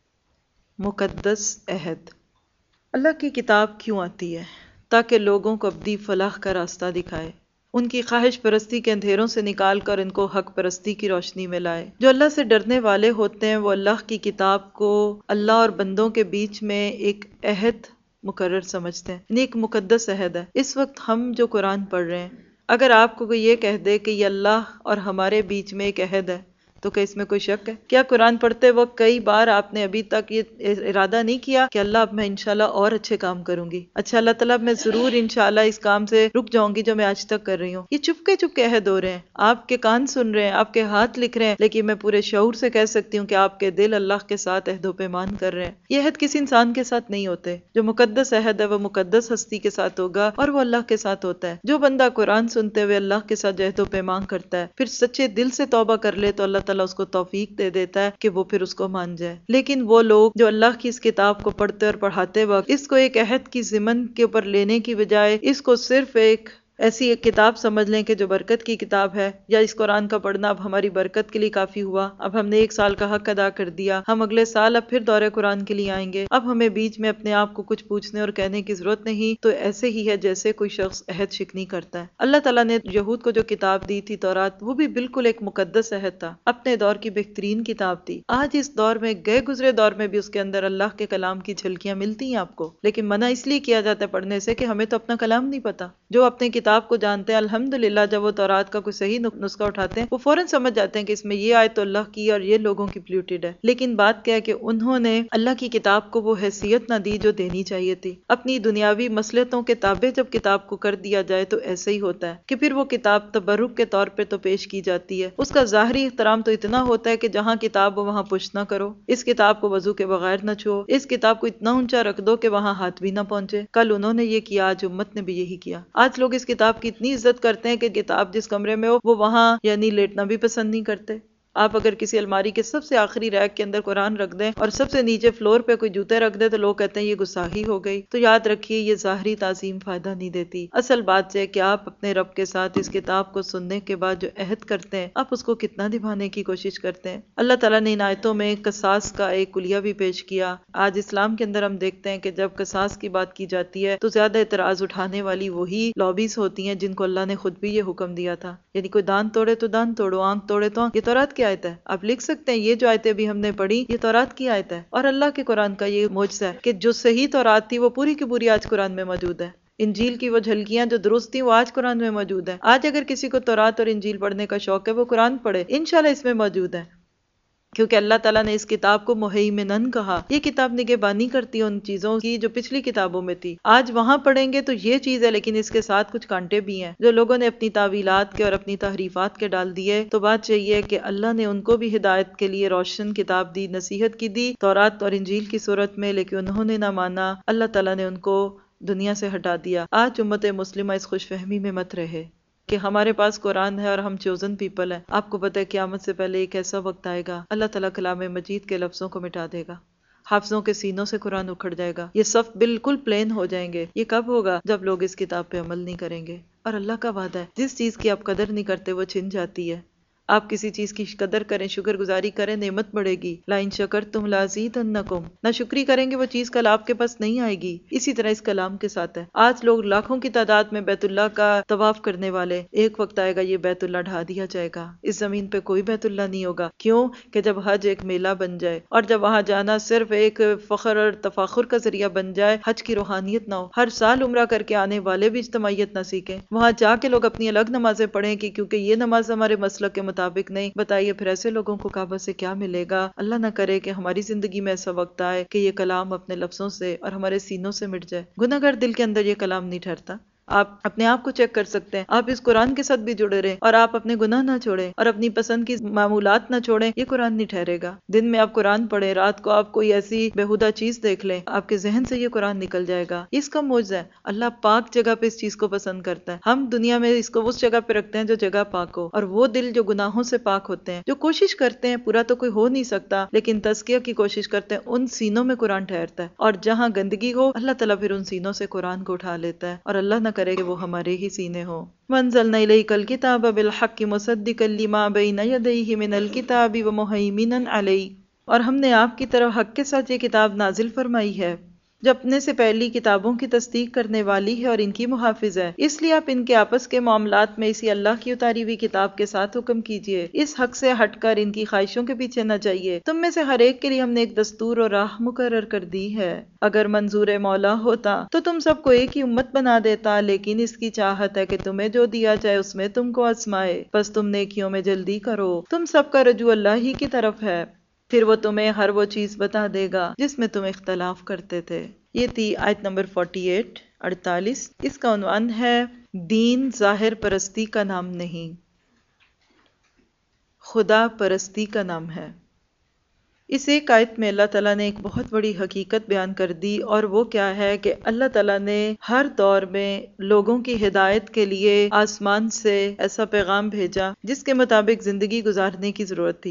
مقدس عہد. اللہ کی کتاب کیوں آتی ہے؟ تاکہ لوگوں کو ابدی فلاح کا راستہ دکھائے، ان کی خواہش پرستی کے اندھیروں سے نکال کر ان کو حق پرستی کی روشنی میں لائے. جو اللہ سے ڈرنے والے ہوتے ہیں وہ اللہ کی کتاب کو اللہ اور بندوں کے بیچ میں ایک عہد مقرر سمجھتے ہیں، یعنی ایک مقدس عہد ہے. اس وقت ہم جو قرآن پڑھ رہے ہیں، اگر آپ کو کوئی یہ کہہ دے کہ یہ اللہ اور ہمارے بیچ میں ایک عہد ہے تو کیا اس میں کوئی شک ہے؟ کیا قرآن پڑھتے وقت کئی بار آپ نے ابھی تک یہ ارادہ نہیں کیا کہ اللہ اب میں انشاءاللہ اور اچھے کام کروں گی، اچھا اللہ تعالیٰ میں ضرور انشاءاللہ اس کام سے رک جاؤں گی جو میں آج تک کر رہی ہوں؟ یہ چپکے چپکے عہد ہو رہے ہیں، آپ کے کان سن رہے ہیں، آپ کے ہاتھ لکھ رہے ہیں، لیکن میں پورے شعور سے کہہ سکتی ہوں کہ آپ کے دل اللہ کے ساتھ عہد و پیمان کر رہے ہیں. یہ عہد کسی انسان کے ساتھ نہیں ہوتے. جو مقدس عہد ہے وہ مقدس ہستی کے ساتھ ہوگا اور وہ اللہ کے ساتھ ہوتا ہے. جو بندہ قرآن سنتے ہوئے اللہ کے ساتھ عہد و پیمان کرتا ہے پھر سچے دل سے توبہ کر لے تو اللہ تعالیٰ اس کو توفیق دے دیتا ہے کہ وہ پھر اس کو مان جائے. لیکن وہ لوگ جو اللہ کی اس کتاب کو پڑھتے اور پڑھاتے وقت اس کو ایک عہد کی ضمن کے اوپر لینے کی بجائے اس کو صرف ایک ایسی ایک کتاب سمجھ لیں کہ جو برکت کی کتاب ہے، یا اس قرآن کا پڑھنا اب ہماری برکت کے لیے کافی ہوا، اب ہم نے 1 سال کا حق ادا کر دیا، ہم اگلے سال اب پھر دورہ قرآن کے لیے آئیں گے، اب ہمیں بیچ میں اپنے آپ کو کچھ پوچھنے اور کہنے کی ضرورت نہیں، تو ایسے ہی ہے جیسے کوئی شخص عہد شکنی کرتا ہے۔ اللہ تعالیٰ نے یہود کو جو کتاب دی تھی تورات، وہ بھی بالکل ایک مقدس عہد تھا، اپنے دور کی بہترین کتاب تھی۔ آج اس دور میں، گئے گزرے دور میں بھی اس کے اندر اللہ کے کلام کی جھلکیاں ملتی ہیں آپ کو، لیکن منع اس لیے کیا جاتا ہے پڑھنے سے کہ ہمیں تو اپنا کلام نہیں پتا۔ جو اپنے کتاب کو جانتے ہیں الحمدللہ، جب وہ تورات کا کوئی صحیح نسخہ اٹھاتے ہیں، وہ فوراً سمجھ جاتے ہیں کہ اس میں یہ آیت تو اللہ کی اور یہ لوگوں کی پلیوٹیڈ ہے۔ لیکن بات کیا ہے کہ انہوں نے اللہ کی کتاب کو وہ حیثیت نہ دی جو دینی چاہیے تھی۔ اپنی دنیاوی مصلحتوں کے تابع جب کتاب کو کر دیا جائے تو ایسے ہی ہوتا ہے کہ پھر وہ کتاب تبرک کے طور پہ تو پیش کی جاتی ہے، اس کا ظاہری احترام تو اتنا ہوتا ہے کہ جہاں کتاب ہو وہاں پشت نہ کرو، اس کتاب کو وضو کے بغیر نہ چھو، اس کتاب کو اتنا اونچا رکھ دو کہ وہاں ہاتھ بھی نہ پہنچے۔ کل انہوں نے یہ کیا، آج امت نے بھی یہی کیا۔ آج لوگ اس کتاب کی اتنی عزت کرتے ہیں کہ کتاب جس کمرے میں ہو وہ وہاں یعنی لیٹنا بھی پسند نہیں کرتے۔ آپ اگر کسی الماری کے سب سے آخری ریک کے اندر قرآن رکھ دیں اور سب سے نیچے فلور پہ کوئی جوتے رکھ دیں تو لوگ کہتے ہیں یہ گستاخی ہو گئی۔ تو یاد رکھیے یہ ظاہری تعظیم فائدہ نہیں دیتی۔ اصل بات یہ کہ آپ اپنے رب کے ساتھ اس کتاب کو سننے کے بعد جو عہد کرتے ہیں، آپ اس کو کتنا نبھانے کی کوشش کرتے ہیں۔ اللہ تعالیٰ نے ان آیتوں میں قصاص کا ایک کلیہ بھی پیش کیا۔ آج اسلام کے اندر ہم دیکھتے ہیں کہ جب قصاص کی بات کی جاتی ہے تو زیادہ اعتراض اٹھانے والی وہی لابیز ہوتی ہیں جن کو اللہ نے خود بھی یہ حکم دیا تھا، یعنی کوئی دان توڑے تو دان توڑو، آنکھ توڑے تو آنکھ۔ یہ تورات کی آیت ہے، آپ لکھ سکتے ہیں یہ جو آیتیں بھی ہم نے پڑھی یہ تورات کی آیت ہے، اور اللہ کے قرآن کا یہ معجزہ ہے کہ جو صحیح تورات تھی وہ پوری کی پوری آج قرآن میں موجود ہے۔ انجیل کی وہ جھلکیاں جو درست تھیں وہ آج قرآن میں موجود ہیں۔ آج اگر کسی کو تورات اور انجیل پڑھنے کا شوق ہے وہ قرآن پڑھے، انشاءاللہ اس میں موجود ہے، کیونکہ اللہ تعالیٰ نے اس کتاب کو مہیمنن کہا۔ یہ کتاب نگہبانی کرتی ہے ان چیزوں کی جو پچھلی کتابوں میں تھی۔ آج وہاں پڑھیں گے تو یہ چیز ہے، لیکن اس کے ساتھ کچھ کانٹے بھی ہیں جو لوگوں نے اپنی تعویلات کے اور اپنی تحریفات کے ڈال دیے۔ تو بات یہی ہے کہ اللہ نے ان کو بھی ہدایت کے لیے روشن کتاب دی، نصیحت کی دی تورات اور انجیل کی صورت میں، لیکن انہوں نے نہ مانا۔ اللہ تعالیٰ نے ان کو دنیا سے ہٹا دیا۔ آج امت مسلمہ اس خوش فہمی میں مت رہے کہ ہمارے پاس قرآن ہے اور ہم چوزن پیپل ہیں۔ آپ کو پتہ ہے قیامت سے پہلے ایک ایسا وقت آئے گا اللہ تعالیٰ کلام مجید کے لفظوں کو مٹا دے گا، حافظوں کے سینوں سے قرآن اکھڑ جائے گا، یہ صف بالکل پلین ہو جائیں گے۔ یہ کب ہوگا؟ جب لوگ اس کتاب پہ عمل نہیں کریں گے۔ اور اللہ کا وعدہ ہے جس چیز کی آپ قدر نہیں کرتے وہ چھن جاتی ہے۔ آپ کسی چیز کی قدر کریں، شکر گزاری کریں، نعمت بڑھے گی۔ لَإِن شَكَرْتُمْ لَأَزِيدَنَّكُمْ، نہ شکری کریں گے وہ چیز کل آپ کے پاس نہیں آئے گی۔ اسی طرح اس کلام کے ساتھ ہے۔ آج لوگ لاکھوں کی تعداد میں بیت اللہ کا طواف کرنے والے، ایک وقت آئے گا یہ بیت اللہ ڈھا دیا جائے گا، اس زمین پہ کوئی بیت اللہ نہیں ہوگا۔ کیوں؟ کہ جب حج ایک میلہ بن جائے اور جب وہاں جانا صرف ایک فخر اور تفاخر کا ذریعہ بن جائے، حج کی روحانیت نہ ہو، ہر سال عمرہ کر کے آنے والے بھی اجتماعیت نہ سیکھیں، وہاں جا کے لوگ اپنی الگ نمازیں پڑھیں کہ کیونکہ یہ نماز ہمارے مسلک کے مطابق نہیں، بتائیے پھر ایسے لوگوں کو کعبہ سے کیا ملے گا؟ اللہ نہ کرے کہ ہماری زندگی میں ایسا وقت آئے کہ یہ کلام اپنے لفظوں سے اور ہمارے سینوں سے مٹ جائے۔ گناہ گار دل کے اندر یہ کلام نہیں ٹھہرتا۔ آپ اپنے آپ کو چیک کر سکتے ہیں، آپ اس قرآن کے ساتھ بھی جڑے رہیں اور آپ اپنے گناہ نہ چھوڑیں اور اپنی پسند کی معمولات نہ چھوڑیں، یہ قرآن نہیں ٹھہرے گا۔ دن میں آپ قرآن پڑھیں، رات کو آپ کوئی ایسی بےہودہ چیز دیکھ لیں، آپ کے ذہن سے یہ قرآن نکل جائے گا۔ اس کا معجزہ ہے، اللہ پاک جگہ پہ اس چیز کو پسند کرتا ہے۔ ہم دنیا میں اس کو اس جگہ پہ رکھتے ہیں جو جگہ پاک ہو، اور وہ دل جو گناہوں سے پاک ہوتے ہیں، جو کوشش کرتے ہیں، پورا تو کوئی ہو نہیں سکتا لیکن تزکیہ کی کوشش کرتے ہیں، ان سینوں میں قرآن ٹھہرتا ہے، اور جہاں گندگی ہو اللہ تعالیٰ پھر ان سینوں سے قرآن کو اٹھا لیتا ہے، اور اللہ نہ کرے کہ وہ ہمارے ہی سینے ہو۔ وَأَنزَلْنَا إِلَيْكَ الْكِتَابَ بِالْحَقِّ مُصَدِّقًا لِمَا بَيْنَ يَدَيْهِ مِنَ الْكِتَابِ وَمُهَيْمِنًا عَلَيْهِ، اور ہم نے آپ کی طرف حق کے ساتھ یہ کتاب نازل فرمائی ہے جو اپنے سے پہلی کتابوں کی تصدیق کرنے والی ہے اور ان کی محافظ ہے، اس لیے آپ ان کے آپس کے معاملات میں اسی اللہ کی اتاری ہوئی کتاب کے ساتھ حکم کیجیے، اس حق سے ہٹ کر ان کی خواہشوں کے پیچھے نہ جائیے۔ تم میں سے ہر ایک کے لیے ہم نے ایک دستور اور راہ مقرر کر دی ہے۔ اگر منظور مولا ہوتا تو تم سب کو ایک ہی امت بنا دیتا، لیکن اس کی چاہت ہے کہ تمہیں جو دیا جائے اس میں تم کو آزمائے، بس تم نیکیوں میں جلدی کرو، تم سب کا رجوع اللہ ہی کی طرف ہے، پھر وہ تمہیں ہر وہ چیز بتا دے گا جس میں تم اختلاف کرتے تھے۔ یہ تھی آیت نمبر 48 اس کا عنوان ہے دین ظاہر پرستی کا نام نہیں، خدا پرستی کا نام ہے۔ اس ایک آیت میں اللہ تعالیٰ نے ایک بہت بڑی حقیقت بیان کر دی، اور وہ کیا ہے کہ اللہ تعالیٰ نے ہر دور میں لوگوں کی ہدایت کے لیے آسمان سے ایسا پیغام بھیجا جس کے مطابق زندگی گزارنے کی ضرورت تھی۔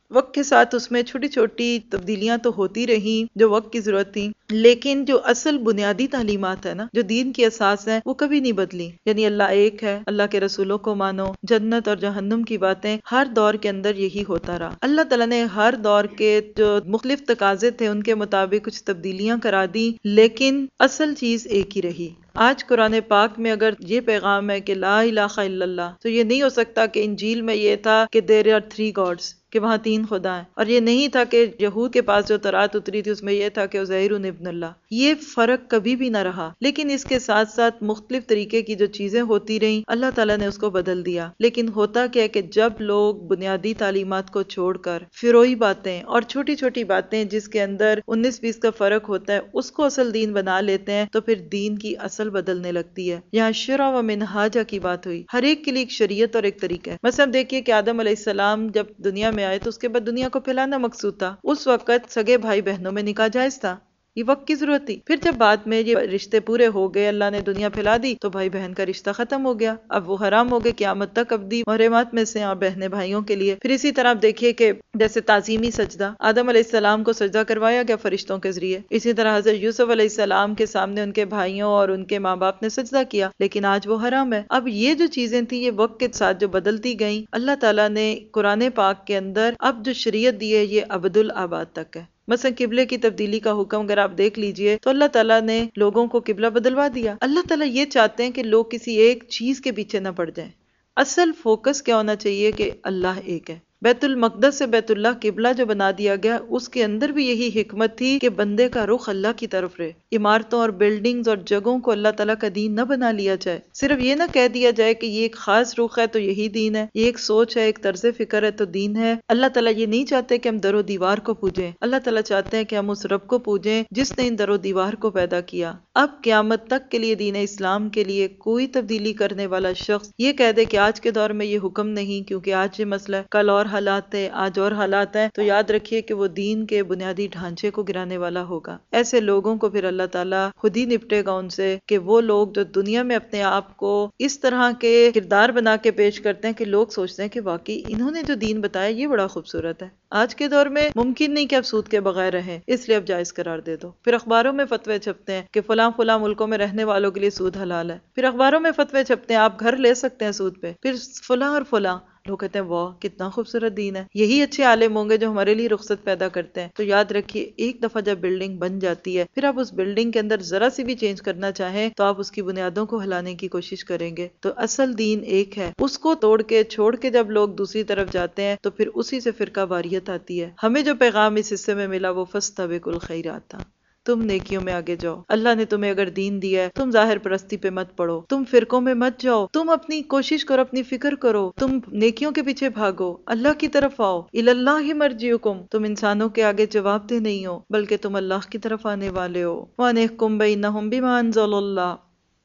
وقت کے ساتھ اس میں چھوٹی چھوٹی تبدیلیاں تو ہوتی رہیں جو وقت کی ضرورت تھی، لیکن جو اصل بنیادی تعلیمات ہے نا، جو دین کی اساس ہیں، وہ کبھی نہیں بدلی. یعنی اللہ ایک ہے، اللہ کے رسولوں کو مانو، جنت اور جہنم کی باتیں ہر دور کے اندر یہی ہوتا رہا. اللہ تعالیٰ نے ہر دور کے جو مختلف تقاضے تھے ان کے مطابق کچھ تبدیلیاں کرا دی، لیکن اصل چیز ایک ہی رہی. آج قرآن پاک میں اگر یہ پیغام ہے کہ لا الہ الا اللہ، تو یہ نہیں ہو سکتا کہ انجیل میں یہ تھا کہ there are three gods، کہ وہاں تین خدا ہیں، اور یہ نہیں تھا کہ یہود کے پاس جو تورات اتری تھی اس میں یہ تھا کہ عزیر ابن اللہ. یہ فرق کبھی بھی نہ رہا، لیکن اس کے ساتھ ساتھ مختلف طریقے کی جو چیزیں ہوتی رہیں اللہ تعالیٰ نے اس کو بدل دیا. لیکن ہوتا کیا ہے کہ جب لوگ بنیادی تعلیمات کو چھوڑ کر فروعی باتیں اور چھوٹی چھوٹی باتیں جس کے اندر 19-20 کا فرق ہوتا ہے اس کو اصل دین بنا لیتے ہیں، تو پھر دین کی اصل بدلنے لگتی ہے. یہاں شرع و منہاجہ کی بات ہوئی، ہر ایک کے لیے ایک شریعت اور ایک طریقہ ہے. مثلا دیکھیے کہ آدم علیہ السلام جب دنیا میں آئے تو اس کے بعد دنیا کو پھیلانا مقصود تھا. اس وقت سگے بھائی بہنوں میں نکاح جائز تھا، یہ وقت کی ضرورت تھی. پھر جب بعد میں یہ رشتے پورے ہو گئے، اللہ نے دنیا پھیلا دی، تو بھائی بہن کا رشتہ ختم ہو گیا. اب وہ حرام ہو گئے، قیامت تک ابدی محرمات میں سے اور بہنیں بھائیوں کے لیے. پھر اسی طرح آپ دیکھیے کہ جیسے تعظیمی سجدہ، آدم علیہ السلام کو سجدہ کروایا گیا فرشتوں کے ذریعے. اسی طرح حضرت یوسف علیہ السلام کے سامنے ان کے بھائیوں اور ان کے ماں باپ نے سجدہ کیا، لیکن آج وہ حرام ہے. اب یہ جو چیزیں تھیں یہ وقت کے ساتھ جو بدلتی گئیں، اللہ تعالیٰ نے قرآن پاک کے اندر اب جو شریعت دی ہے یہ ابد الآباد تک ہے. مثلا قبلے کی تبدیلی کا حکم اگر آپ دیکھ لیجئے تو اللہ تعالیٰ نے لوگوں کو قبلہ بدلوا دیا. اللہ تعالیٰ یہ چاہتے ہیں کہ لوگ کسی ایک چیز کے پیچھے نہ پڑ جائیں. اصل فوکس کیا ہونا چاہیے کہ اللہ ایک ہے. بیت المقدس سے بیت اللہ قبلہ جو بنا دیا گیا اس کے اندر بھی یہی حکمت تھی کہ بندے کا رخ اللہ کی طرف رہے. عمارتوں اور بلڈنگز اور جگہوں کو اللہ تعالیٰ کا دین نہ بنا لیا جائے. صرف یہ نہ کہہ دیا جائے کہ یہ ایک خاص رخ ہے تو یہی دین ہے، یہ ایک سوچ ہے، ایک طرز فکر ہے تو دین ہے. اللہ تعالیٰ یہ نہیں چاہتے کہ ہم در و دیوار کو پوجیں. اللہ تعالیٰ چاہتے ہیں کہ ہم اس رب کو پوجیں جس نے ان در و دیوار کو پیدا کیا. اب قیامت تک کے لیے دین اسلام کے لیے کوئی تبدیلی کرنے والا شخص یہ کہہ دے کہ آج کے دور میں یہ حکم نہیں کیونکہ آج یہ مسئلہ ہے، کل اور حالات ہے، آج اور حالات ہیں، تو یاد رکھیے کہ وہ دین کے بنیادی ڈھانچے کو گرانے والا ہوگا. ایسے لوگوں کو پھر اللہ تعالیٰ خود ہی نپٹے گا ان سے، کہ وہ لوگ جو دنیا میں اپنے آپ کو اس طرح کے کردار بنا کے پیش کرتے ہیں کہ لوگ سوچتے ہیں کہ واقعی انہوں نے جو دین بتایا یہ بڑا خوبصورت ہے. آج کے دور میں ممکن نہیں کہ آپ سود کے بغیر رہیں، اس لیے اب جائز قرار دے دو. پھر اخباروں میں فتوے چھپتے ہیں کہ فلاں فلاں ملکوں میں رہنے والوں کے لیے سود حلال ہے. پھر اخباروں میں فتوے چھپتے ہیں آپ گھر لے سکتے ہیں سود پہ. پھر فلاں اور فلاں لوگ کہتے ہیں واہ کتنا خوبصورت دین ہے. یہی اچھے عالم ہوں گے جو ہمارے لیے رخصت پیدا کرتے ہیں. تو یاد رکھیے ایک دفعہ جب بلڈنگ بن جاتی ہے پھر آپ اس بلڈنگ کے اندر ذرا سی بھی چینج کرنا چاہیں تو آپ اس کی بنیادوں کو ہلانے کی کوشش کریں گے. تو اصل دین ایک ہے، اس کو توڑ کے چھوڑ کے جب لوگ دوسری طرف جاتے ہیں تو پھر اسی سے فرقہ واریت آتی ہے. ہمیں جو پیغام اس حصے میں ملا وہ فاستبقوا الخیرات تھا، تم نیکیوں میں آگے جاؤ. اللہ نے تمہیں اگر دین دیا ہے تم ظاہر پرستی پہ مت پڑو، تم فرقوں میں مت جاؤ، تم اپنی کوشش کرو، اپنی فکر کرو، تم نیکیوں کے پیچھے بھاگو، اللہ کی طرف آؤ. الاللہ مرجعکم، تم انسانوں کے آگے جواب دہ نہیں ہو بلکہ تم اللہ کی طرف آنے والے ہو. وَأَنِحْكُمْ بَيْنَهُمْ بِمَا أَنزَلَ اللَّهُ،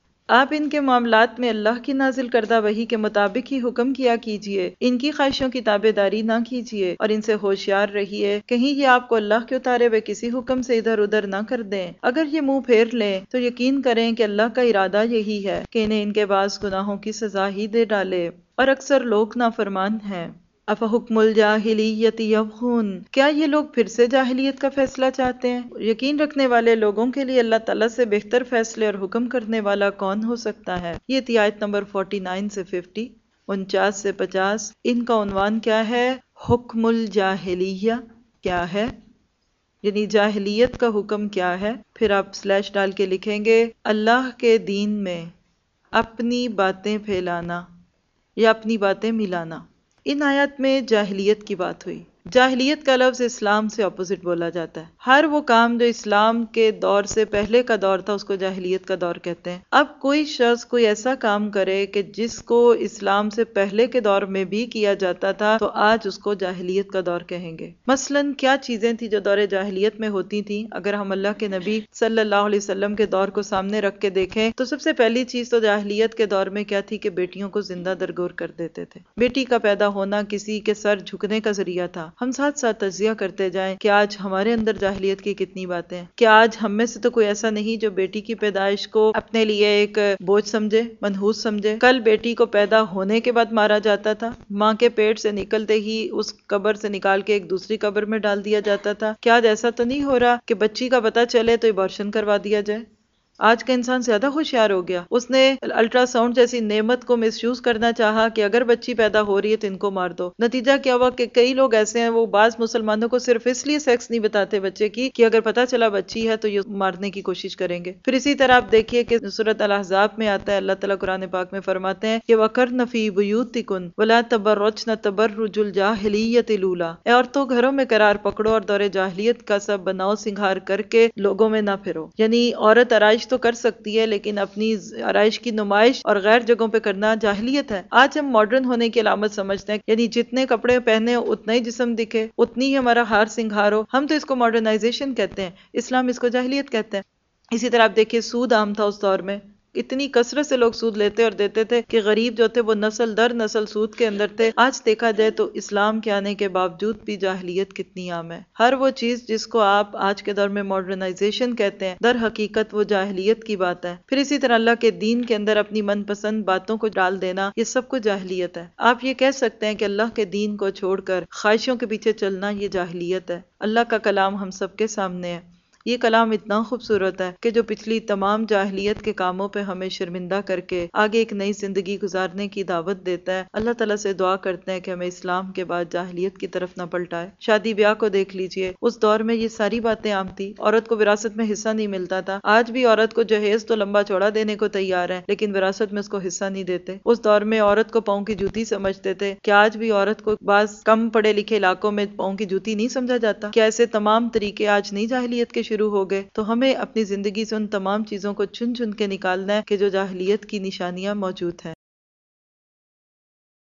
آپ ان کے معاملات میں اللہ کی نازل کردہ وحی کے مطابق ہی حکم کیا کیجئے، ان کی خواہشوں کی تابع داری نہ کیجئے اور ان سے ہوشیار رہیے کہیں یہ آپ کو اللہ کے اتارے ہوئے کسی حکم سے ادھر ادھر نہ کر دیں. اگر یہ منہ پھیر لیں تو یقین کریں کہ اللہ کا ارادہ یہی ہے کہ انہیں ان کے بعض گناہوں کی سزا ہی دے ڈالے، اور اکثر لوگ نافرمان ہیں. افحکم الجاہلیت یبغون، کیا یہ لوگ پھر سے جاہلیت کا فیصلہ چاہتے ہیں؟ یقین رکھنے والے لوگوں کے لیے اللہ تعالیٰ سے بہتر فیصلے اور حکم کرنے والا کون ہو سکتا ہے؟ یہ تھی آیت نمبر 49 سے 50، 49 سے 50. ان کا عنوان کیا ہے؟ حکم الجاہلیہ کیا ہے، یعنی جاہلیت کا حکم کیا ہے. پھر آپ سلیش ڈال کے لکھیں گے اللہ کے دین میں اپنی باتیں پھیلانا یا اپنی باتیں ملانا. ان آیات میں جاہلیت کی بات ہوئی. جاہلیت کا لفظ اسلام سے اپوزٹ بولا جاتا ہے. ہر وہ کام جو اسلام کے دور سے پہلے کا دور تھا اس کو جاہلیت کا دور کہتے ہیں. اب کوئی شخص کوئی ایسا کام کرے کہ جس کو اسلام سے پہلے کے دور میں بھی کیا جاتا تھا تو آج اس کو جاہلیت کا دور کہیں گے. مثلاً کیا چیزیں تھیں جو دور جاہلیت میں ہوتی تھیں؟ اگر ہم اللہ کے نبی صلی اللہ علیہ وسلم کے دور کو سامنے رکھ کے دیکھیں تو سب سے پہلی چیز تو جاہلیت کے دور میں کیا تھی کہ بیٹیوں کو زندہ درگور کر دیتے تھے. بیٹی کا پیدا ہونا کسی کے سر جھکنے کا ذریعہ تھا. ہم ساتھ ساتھ تجزیہ کرتے جائیں کہ آج ہمارے اندر جاہلیت کی کتنی باتیں ہیں، کہ آج ہم میں سے تو کوئی ایسا نہیں جو بیٹی کی پیدائش کو اپنے لیے ایک بوجھ سمجھے، منحوس سمجھے۔ کل بیٹی کو پیدا ہونے کے بعد مارا جاتا تھا، ماں کے پیٹ سے نکلتے ہی اس قبر سے نکال کے ایک دوسری قبر میں ڈال دیا جاتا تھا۔ کیا آج ایسا تو نہیں ہو رہا کہ بچی کا پتہ چلے تو ابارشن کروا دیا جائے؟ آج کا انسان زیادہ ہوشیار ہو گیا، اس نے الٹرا ساؤنڈ جیسی نعمت کو مس یوز کرنا چاہا کہ اگر بچی پیدا ہو رہی ہے تو ان کو مار دو۔ نتیجہ کیا ہوا کہ کئی لوگ ایسے ہیں، وہ بعض مسلمانوں کو صرف اس لیے سیکس نہیں بتاتے بچے کی کہ اگر پتا چلا بچی ہے تو یہ مارنے کی کوشش کریں گے۔ پھر اسی طرح آپ دیکھیے کہ سورۃ الاحزاب میں آتا ہے، اللہ تعالیٰ قرآن پاک میں فرماتے ہیں کہ وَقَرْنَ فِي بُيُوتِكُنَّ وَلَا تَبَرَّجْنَ تَبَرُّجَ الْجَاهِلِيَّةِ الْأُولَىٰ، اے عورتوں گھروں میں قرار پکڑو اور دور جاہلیت کا سب بناؤ سنگھار کر کے لوگوں میں نہ پھرو۔ یعنی عورت آرائش تو کر سکتی ہے لیکن اپنی آرائش کی نمائش اور غیر جگہوں پہ کرنا جاہلیت ہے۔ آج ہم ماڈرن ہونے کی علامت سمجھتے ہیں، یعنی جتنے کپڑے پہنے اتنا ہی جسم دکھے، اتنی ہی ہمارا ہار سنگھار ہو، ہم تو اس کو ماڈرنائزیشن کہتے ہیں، اسلام اس کو جاہلیت کہتے ہیں۔ اسی طرح آپ دیکھیے سود عام تھا اس دور میں، اتنی کثرت سے لوگ سود لیتے اور دیتے تھے کہ غریب جو تھے وہ نسل در نسل سود کے اندر تھے۔ آج دیکھا جائے تو اسلام کے آنے کے باوجود بھی جاہلیت کتنی عام ہے۔ ہر وہ چیز جس کو آپ آج کے دور میں ماڈرنائزیشن کہتے ہیں، در حقیقت وہ جاہلیت کی بات ہے۔ پھر اسی طرح اللہ کے دین کے اندر اپنی من پسند باتوں کو ڈال دینا، یہ سب کچھ جاہلیت ہے۔ آپ یہ کہہ سکتے ہیں کہ اللہ کے دین کو چھوڑ کر خواہشوں کے پیچھے چلنا یہ جاہلیت ہے۔ اللہ کا کلام ہم سب کے سامنے ہے، یہ کلام اتنا خوبصورت ہے کہ جو پچھلی تمام جاہلیت کے کاموں پہ ہمیں شرمندہ کر کے آگے ایک نئی زندگی گزارنے کی دعوت دیتا ہے۔ اللہ تعالیٰ سے دعا کرتے ہیں کہ ہمیں اسلام کے بعد جاہلیت کی طرف نہ پلٹائے۔ شادی بیاہ کو دیکھ لیجئے، اس دور میں یہ ساری باتیں عام تھی، عورت کو وراثت میں حصہ نہیں ملتا تھا۔ آج بھی عورت کو جہیز تو لمبا چوڑا دینے کو تیار ہے لیکن وراثت میں اس کو حصہ نہیں دیتے۔ اس دور میں عورت کو پاؤں کی جوتی سمجھتے تھے، کہ آج بھی عورت کو بعض کم پڑھے لکھے علاقوں میں پاؤں کی جوتی نہیں سمجھا جاتا؟ کیا ایسے تمام طریقے آج نہیں جاہلیت کے شروع ہو گئے؟ تو ہمیں اپنی زندگی سے ان تمام چیزوں کو چن چن کے نکالنا ہے کہ جو جاہلیت کی نشانیاں موجود ہیں۔